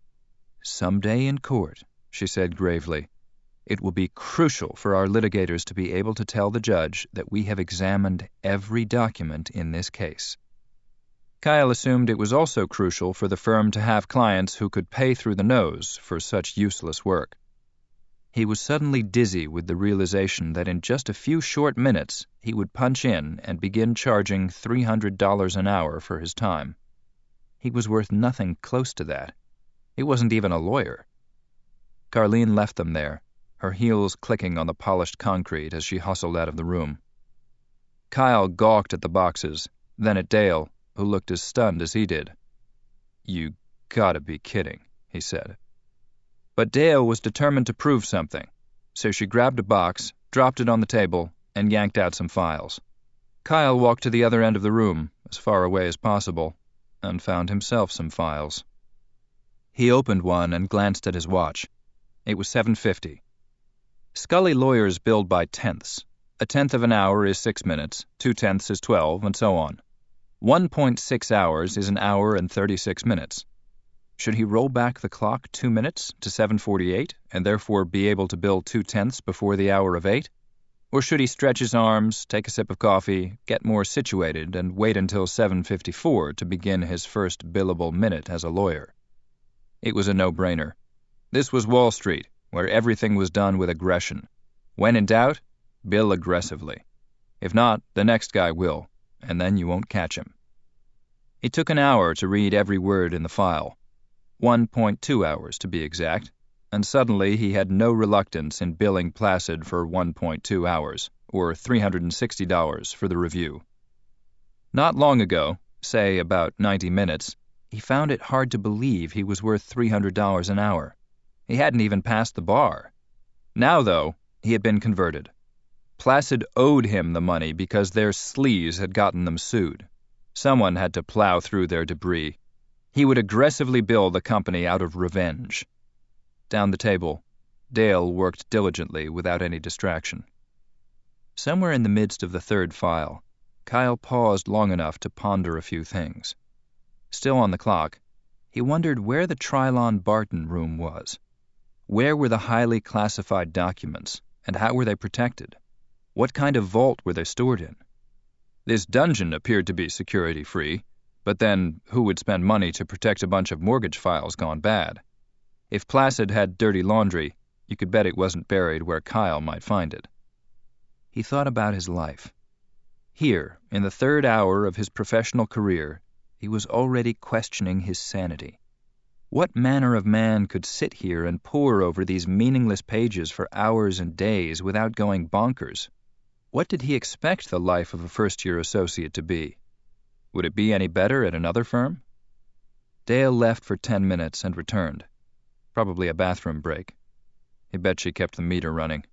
"Someday in court," she said gravely, "it will be crucial for our litigators to be able to tell the judge that we have examined every document in this case." Kyle assumed it was also crucial for the firm to have clients who could pay through the nose for such useless work. He was suddenly dizzy with the realization that in just a few short minutes he would punch in and begin charging three hundred dollars an hour for his time. He was worth nothing close to that. He wasn't even a lawyer. Carlene left them there, her heels clicking on the polished concrete as she hustled out of the room. Kyle gawked at the boxes, then at Dale, who looked as stunned as he did. "You gotta be kidding," he said. But Dale was determined to prove something, so she grabbed a box, dropped it on the table, and yanked out some files. Kyle walked to the other end of the room, as far away as possible, and found himself some files. He opened one and glanced at his watch. It was seven fifty. Scully lawyers billed by tenths. A tenth of an hour is six minutes, two tenths is twelve, and so on. one point six hours is an hour and thirty-six minutes. Should he roll back the clock two minutes to seven forty-eight and therefore be able to bill two tenths before the hour of eight? Or should he stretch his arms, take a sip of coffee, get more situated, and wait until seven fifty-four to begin his first billable minute as a lawyer? It was a no-brainer. This was Wall Street, where everything was done with aggression. When in doubt, bill aggressively. If not, the next guy will, and then you won't catch him. It took an hour to read every word in the file. one point two hours to be exact, and suddenly he had no reluctance in billing Placid for one point two hours, or three hundred sixty dollars for the review. Not long ago, say about ninety minutes, he found it hard to believe he was worth three hundred dollars an hour. He hadn't even passed the bar. Now, though, he had been converted. Placid owed him the money because their sleaze had gotten them sued. Someone had to plow through their debris. He would aggressively bill the company out of revenge. Down the table, Dale worked diligently without any distraction. Somewhere in the midst of the third file, Kyle paused long enough to ponder a few things. Still on the clock, he wondered where the Trilon Barton room was. Where were the highly classified documents, and how were they protected? What kind of vault were they stored in? This dungeon appeared to be security-free, but then who would spend money to protect a bunch of mortgage files gone bad? If Placid had dirty laundry, you could bet it wasn't buried where Kyle might find it. He thought about his life. Here, in the third hour of his professional career, he was already questioning his sanity. What manner of man could sit here and pore over these meaningless pages for hours and days without going bonkers? What did he expect the life of a first-year associate to be? Would it be any better at another firm? Dale left for ten minutes and returned. Probably a bathroom break. He bet she kept the meter running.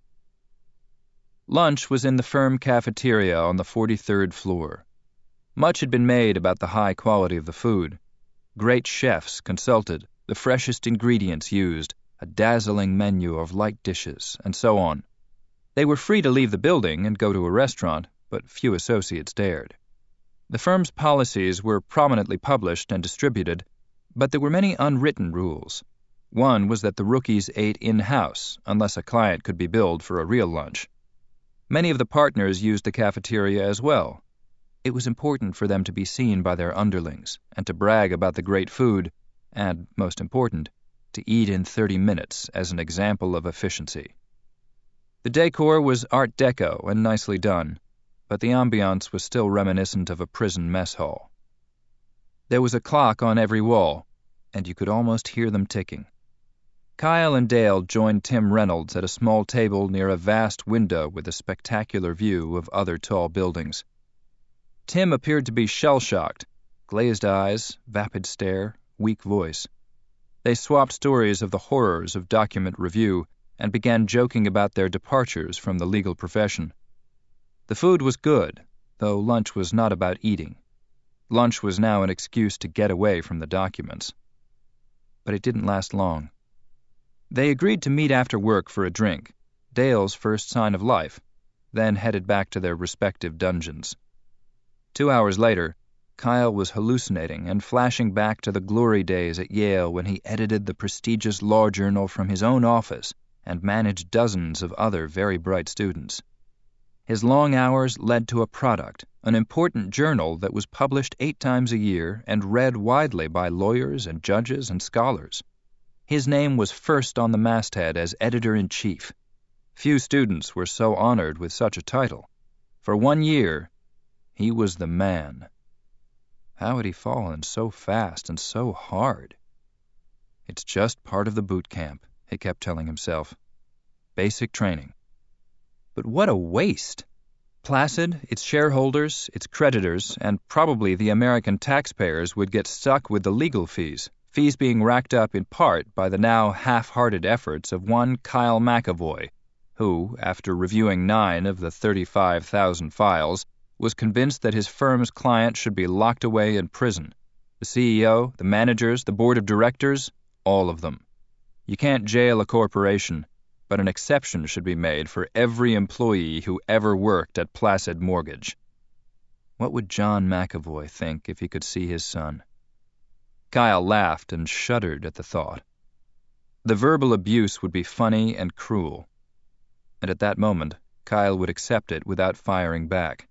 Lunch was in the firm cafeteria on the forty-third floor. Much had been made about the high quality of the food. Great chefs consulted, the freshest ingredients used, a dazzling menu of light dishes, and so on. They were free to leave the building and go to a restaurant, but few associates dared. The firm's policies were prominently published and distributed, but there were many unwritten rules. One was that the rookies ate in-house, unless a client could be billed for a real lunch. Many of the partners used the cafeteria as well. It was important for them to be seen by their underlings, and to brag about the great food, and, most important, to eat in thirty minutes as an example of efficiency. The decor was Art Deco and nicely done, but the ambiance was still reminiscent of a prison mess hall. There was a clock on every wall, and you could almost hear them ticking. Kyle and Dale joined Tim Reynolds at a small table near a vast window with a spectacular view of other tall buildings. Tim appeared to be shell-shocked, glazed eyes, vapid stare, weak voice. They swapped stories of the horrors of document review and began joking about their departures from the legal profession. The food was good, though lunch was not about eating. Lunch was now an excuse to get away from the documents. But it didn't last long. They agreed to meet after work for a drink, Dale's first sign of life, then headed back to their respective dungeons. Two hours later, Kyle was hallucinating and flashing back to the glory days at Yale when he edited the prestigious law journal from his own office and managed dozens of other very bright students. His long hours led to a product, an important journal that was published eight times a year and read widely by lawyers and judges and scholars. His name was first on the masthead as editor-in-chief. Few students were so honored with such a title. For one year, he was the man. How had he fallen so fast and so hard? It's just part of the boot camp, he kept telling himself. Basic training. But what a waste! Placid, its shareholders, its creditors, and probably the American taxpayers would get stuck with the legal fees, fees being racked up in part by the now half-hearted efforts of one Kyle McAvoy, who, after reviewing nine of the thirty-five thousand files, was convinced that his firm's client should be locked away in prison. The C E O, the managers, the board of directors, all of them. You can't jail a corporation, but an exception should be made for every employee who ever worked at Placid Mortgage. What would John McAvoy think if he could see his son? Kyle laughed and shuddered at the thought. The verbal abuse would be funny and cruel, and at that moment, Kyle would accept it without firing back.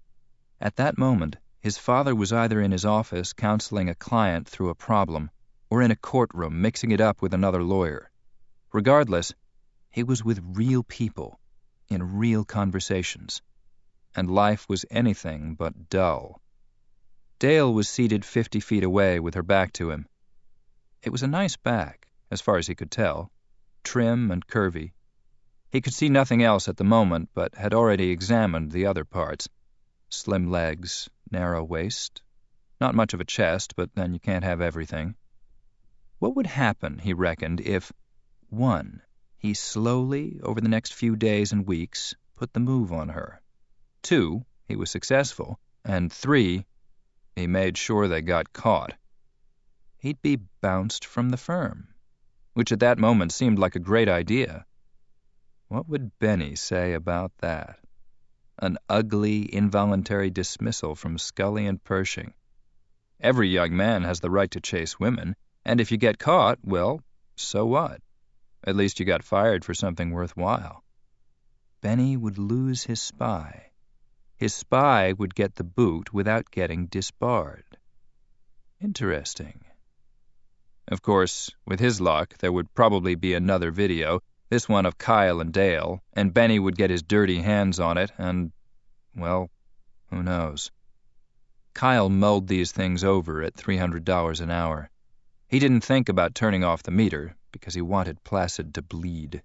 At that moment, his father was either in his office counseling a client through a problem, or in a courtroom mixing it up with another lawyer. Regardless, he was with real people, in real conversations, and life was anything but dull. Dale was seated fifty feet away with her back to him. It was a nice back, as far as he could tell, trim and curvy. He could see nothing else at the moment, but had already examined the other parts. Slim legs, narrow waist, not much of a chest, but then you can't have everything. What would happen, he reckoned, if, one, he slowly, over the next few days and weeks, put the move on her. Two, he was successful. And three, he made sure they got caught. He'd be bounced from the firm, which at that moment seemed like a great idea. What would Benny say about that? An ugly, involuntary dismissal from Scully and Pershing. Every young man has the right to chase women, and if you get caught, well, so what? At least you got fired for something worthwhile. Benny would lose his spy. His spy would get the boot without getting disbarred. Interesting. Of course, with his luck, there would probably be another video, this one of Kyle and Dale, and Benny would get his dirty hands on it, and, well, who knows. Kyle mulled these things over at three hundred dollars an hour. He didn't think about turning off the meter, because he wanted Placid to bleed.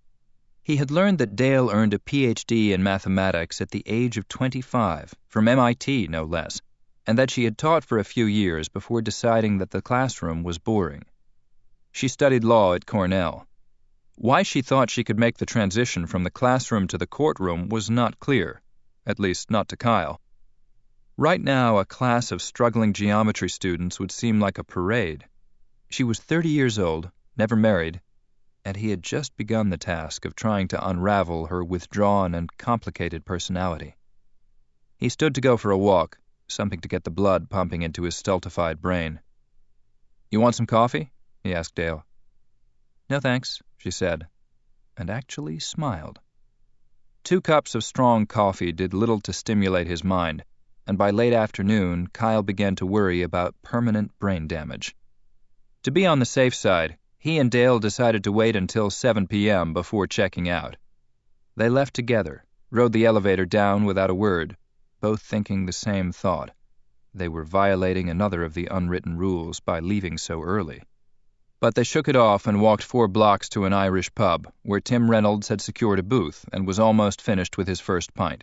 He had learned that Dale earned a P H D in mathematics at the age of twenty-five, from M I T no less, and that she had taught for a few years before deciding that the classroom was boring. She studied law at Cornell. Why she thought she could make the transition from the classroom to the courtroom was not clear, at least not to Kyle. Right now, a class of struggling geometry students would seem like a parade. She was thirty years old, never married, and he had just begun the task of trying to unravel her withdrawn and complicated personality. He stood to go for a walk, something to get the blood pumping into his stultified brain. "You want some coffee?" he asked Dale. "No thanks," she said, and actually smiled. Two cups of strong coffee did little to stimulate his mind, and by late afternoon Kyle began to worry about permanent brain damage. To be on the safe side, he and Dale decided to wait until seven p.m. before checking out. They left together, rode the elevator down without a word, both thinking the same thought. They were violating another of the unwritten rules by leaving so early. But they shook it off and walked four blocks to an Irish pub, where Tim Reynolds had secured a booth and was almost finished with his first pint.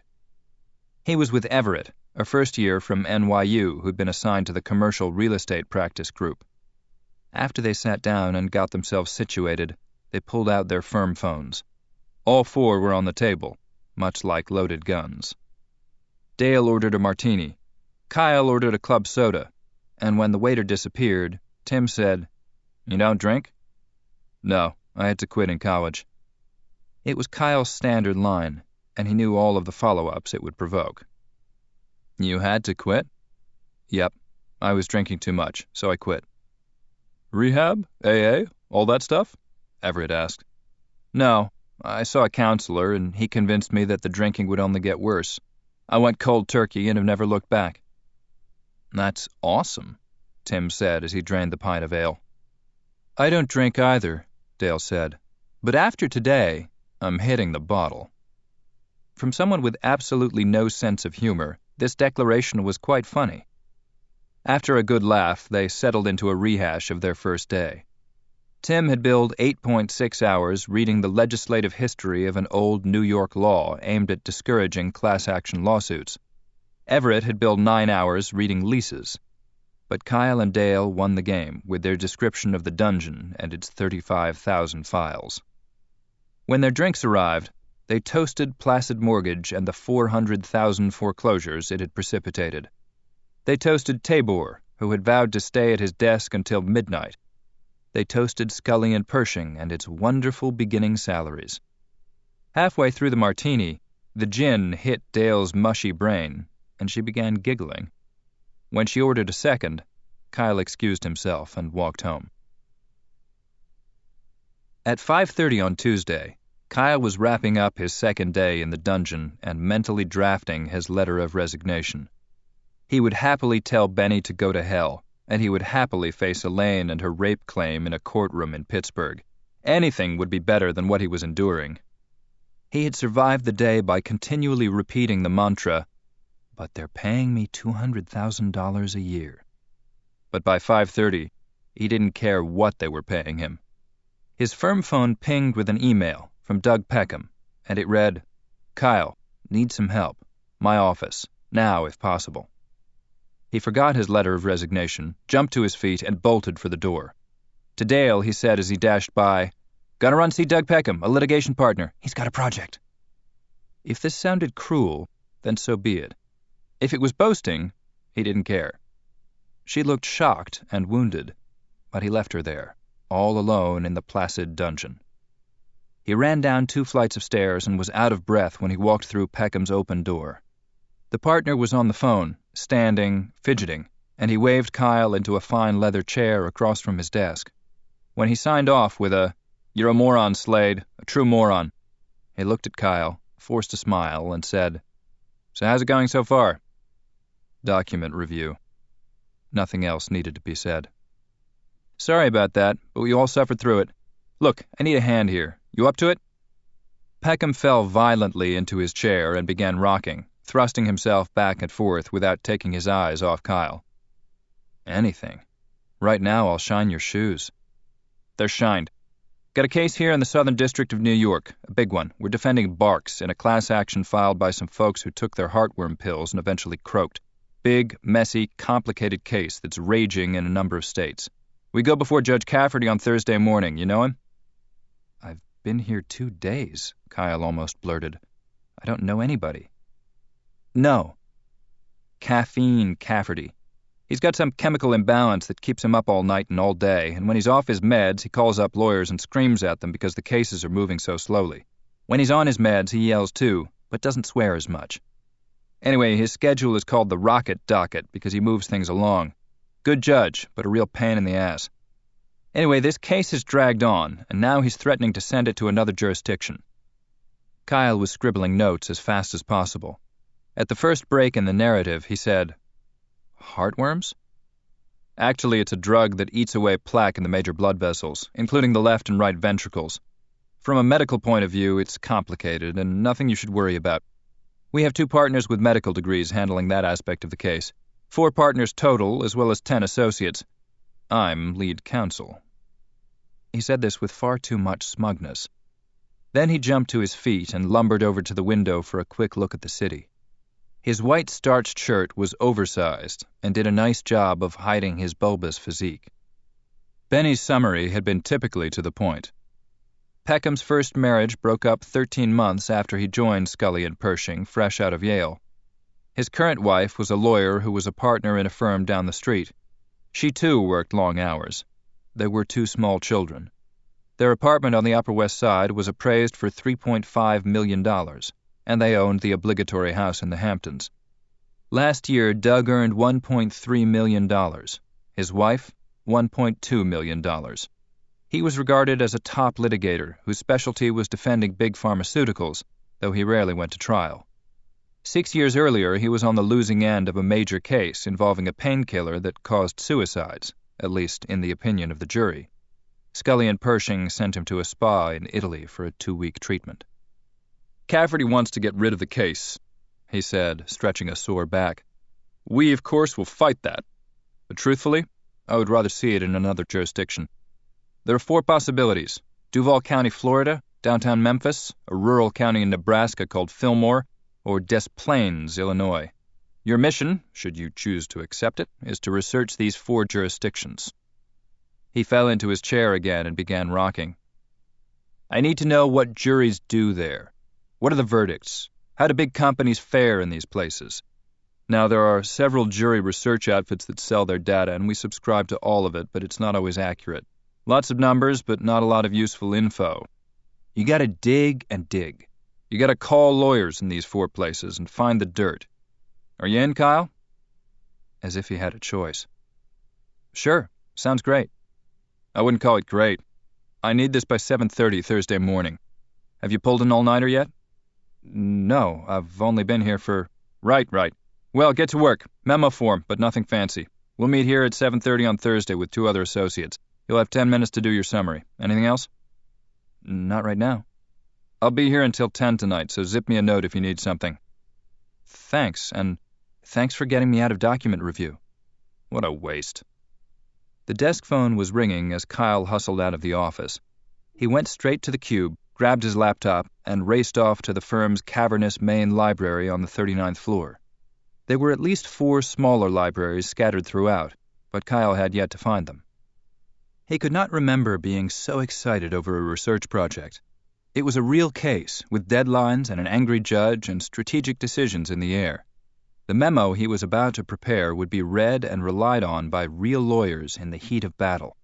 He was with Everett, a first-year from N Y U who'd been assigned to the commercial real estate practice group. After they sat down and got themselves situated, they pulled out their firm phones. All four were on the table, much like loaded guns. Dale ordered a martini. Kyle ordered a club soda, and when the waiter disappeared, Tim said, "You don't drink?" "No, I had to quit in college." It was Kyle's standard line, and he knew all of the follow-ups it would provoke. "You had to quit?" "Yep, I was drinking too much, so I quit." "Rehab? A A? All that stuff?" Everett asked. "No, I saw a counselor, and he convinced me that the drinking would only get worse. I went cold turkey and have never looked back." "That's awesome," Tim said as he drained the pint of ale. "I don't drink either," Dale said. "But after today, I'm hitting the bottle." From someone with absolutely no sense of humor, this declaration was quite funny. After a good laugh, they settled into a rehash of their first day. Tim had billed eight point six hours reading the legislative history of an old New York law aimed at discouraging class-action lawsuits. Everett had billed nine hours reading leases. But Kyle and Dale won the game with their description of the dungeon and its thirty-five thousand files. When their drinks arrived, they toasted Placid Mortgage and the four hundred thousand foreclosures it had precipitated. They toasted Tabor, who had vowed to stay at his desk until midnight. They toasted Scully and Pershing and its wonderful beginning salaries. Halfway through the martini, the gin hit Dale's mushy brain, and she began giggling. When she ordered a second, Kyle excused himself and walked home. At five thirty on Tuesday, Kyle was wrapping up his second day in the dungeon and mentally drafting his letter of resignation. He would happily tell Benny to go to hell, and he would happily face Elaine and her rape claim in a courtroom in Pittsburgh. Anything would be better than what he was enduring. He had survived the day by continually repeating the mantra, "But they're paying me two hundred thousand dollars a year." But by five thirty, he didn't care what they were paying him. His firm phone pinged with an email from Doug Peckham, and it read, "Kyle, need some help. My office. Now, if possible." He forgot his letter of resignation, jumped to his feet, and bolted for the door. To Dale, he said as he dashed by, "Gotta run see Doug Peckham, a litigation partner. He's got a project." If this sounded cruel, then so be it. If it was boasting, he didn't care. She looked shocked and wounded, but he left her there, all alone in the placid dungeon. He ran down two flights of stairs and was out of breath when he walked through Peckham's open door. The partner was on the phone, standing, fidgeting, and he waved Kyle into a fine leather chair across from his desk. When he signed off with a, "You're a moron, Slade, a true moron," he looked at Kyle, forced a smile, and said, "So how's it going so far?" "Document review." Nothing else needed to be said. "Sorry about that, but we all suffered through it. Look, I need a hand here. You up to it?" Peckham fell violently into his chair and began rocking, thrusting himself back and forth without taking his eyes off Kyle. "Anything. Right now I'll shine your shoes." "They're shined. Got a case here in the Southern District of New York, a big one. We're defending Barks in a class action filed by some folks who took their heartworm pills and eventually croaked. Big, messy, complicated case that's raging in a number of states. We go before Judge Cafferty on Thursday morning. You know him?" "I've been here two days," Kyle almost blurted. "I don't know anybody." "No. Caffeine Cafferty. He's got some chemical imbalance that keeps him up all night and all day, and when he's off his meds, he calls up lawyers and screams at them because the cases are moving so slowly. When he's on his meds, he yells too, but doesn't swear as much. Anyway, his schedule is called the Rocket Docket because he moves things along. Good judge, but a real pain in the ass. Anyway, this case has dragged on, and now he's threatening to send it to another jurisdiction." Kyle was scribbling notes as fast as possible. At the first break in the narrative, he said, "Heartworms?" "Actually, it's a drug that eats away plaque in the major blood vessels, including the left and right ventricles. From a medical point of view, it's complicated and nothing you should worry about. We have two partners with medical degrees handling that aspect of the case. Four partners total, as well as ten associates. I'm lead counsel." He said this with far too much smugness. Then he jumped to his feet and lumbered over to the window for a quick look at the city. His white starched shirt was oversized and did a nice job of hiding his bulbous physique. Benny's summary had been typically to the point. Peckham's first marriage broke up thirteen months after he joined Scully and Pershing, fresh out of Yale. His current wife was a lawyer who was a partner in a firm down the street. She too worked long hours. There were two small children. Their apartment on the Upper West Side was appraised for three point five million dollars, and they owned the obligatory house in the Hamptons. Last year, Doug earned one point three million dollars. His wife, one point two million dollars. He was regarded as a top litigator whose specialty was defending big pharmaceuticals, though he rarely went to trial. Six years earlier, he was on the losing end of a major case involving a painkiller that caused suicides, at least in the opinion of the jury. Scully and Pershing sent him to a spa in Italy for a two-week treatment. "Cafferty wants to get rid of the case," he said, stretching a sore back. "We, of course, will fight that. But truthfully, I would rather see it in another jurisdiction. There are four possibilities: Duval County, Florida, downtown Memphis, a rural county in Nebraska called Fillmore, or Des Plaines, Illinois. Your mission, should you choose to accept it, is to research these four jurisdictions." He fell into his chair again and began rocking. "I need to know what juries do there. What are the verdicts? How do big companies fare in these places? Now, there are several jury research outfits that sell their data, and we subscribe to all of it, but it's not always accurate. Lots of numbers, but not a lot of useful info. You gotta dig and dig. You gotta call lawyers in these four places and find the dirt. Are you in, Kyle?" As if he had a choice. "Sure, sounds great." "I wouldn't call it great. I need this by seven thirty Thursday morning. Have you pulled an all-nighter yet?" "No, I've only been here for—" "Right, right. Well, get to work. Memo form, but nothing fancy. We'll meet here at seven thirty on Thursday with two other associates. You'll have ten minutes to do your summary. Anything else?" "Not right now." "I'll be here until ten tonight, so zip me a note if you need something." "Thanks, and thanks for getting me out of document review." "What a waste." The desk phone was ringing as Kyle hustled out of the office. He went straight to the cube, grabbed his laptop, and raced off to the firm's cavernous main library on the thirty-ninth floor. There were at least four smaller libraries scattered throughout, but Kyle had yet to find them. He could not remember being so excited over a research project. It was a real case, with deadlines and an angry judge and strategic decisions in the air. The memo he was about to prepare would be read and relied on by real lawyers in the heat of battle.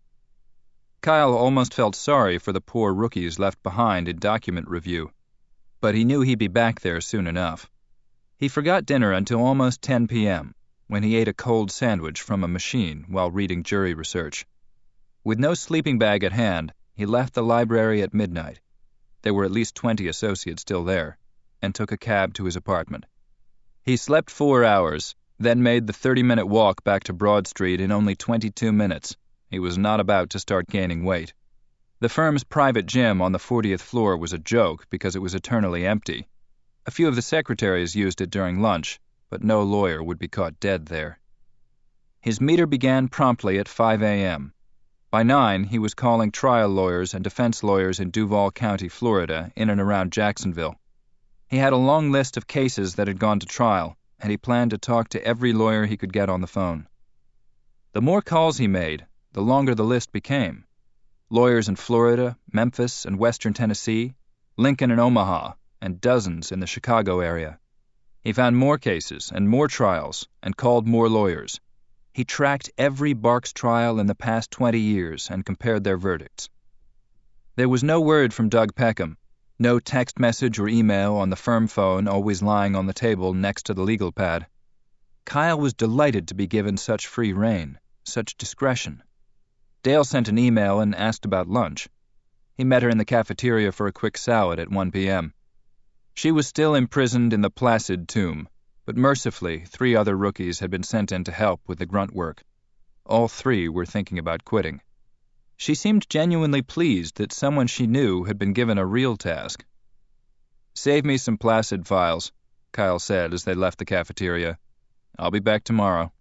Kyle almost felt sorry for the poor rookies left behind in document review, but he knew he'd be back there soon enough. He forgot dinner until almost ten p.m., when he ate a cold sandwich from a machine while reading jury research. With no sleeping bag at hand, he left the library at midnight. There were at least twenty associates still there, and took a cab to his apartment. He slept four hours, then made the thirty-minute walk back to Broad Street in only twenty-two minutes. He was not about to start gaining weight. The firm's private gym on the fortieth floor was a joke because it was eternally empty. A few of the secretaries used it during lunch, but no lawyer would be caught dead there. His meter began promptly at five a.m. By nine, he was calling trial lawyers and defense lawyers in Duval County, Florida, in and around Jacksonville. He had a long list of cases that had gone to trial, and he planned to talk to every lawyer he could get on the phone. The more calls he made, the longer the list became. Lawyers in Florida, Memphis, and western Tennessee, Lincoln and Omaha, and dozens in the Chicago area. He found more cases and more trials, and called more lawyers. He tracked every Barks trial in the past twenty years and compared their verdicts. There was no word from Doug Peckham, no text message or email on the firm phone always lying on the table next to the legal pad. Kyle was delighted to be given such free rein, such discretion. Dale sent an email and asked about lunch. He met her in the cafeteria for a quick salad at one p.m. She was still imprisoned in the Placid tomb, but mercifully, three other rookies had been sent in to help with the grunt work. All three were thinking about quitting. She seemed genuinely pleased that someone she knew had been given a real task. "Save me some Placid files," Kyle said as they left the cafeteria. "I'll be back tomorrow."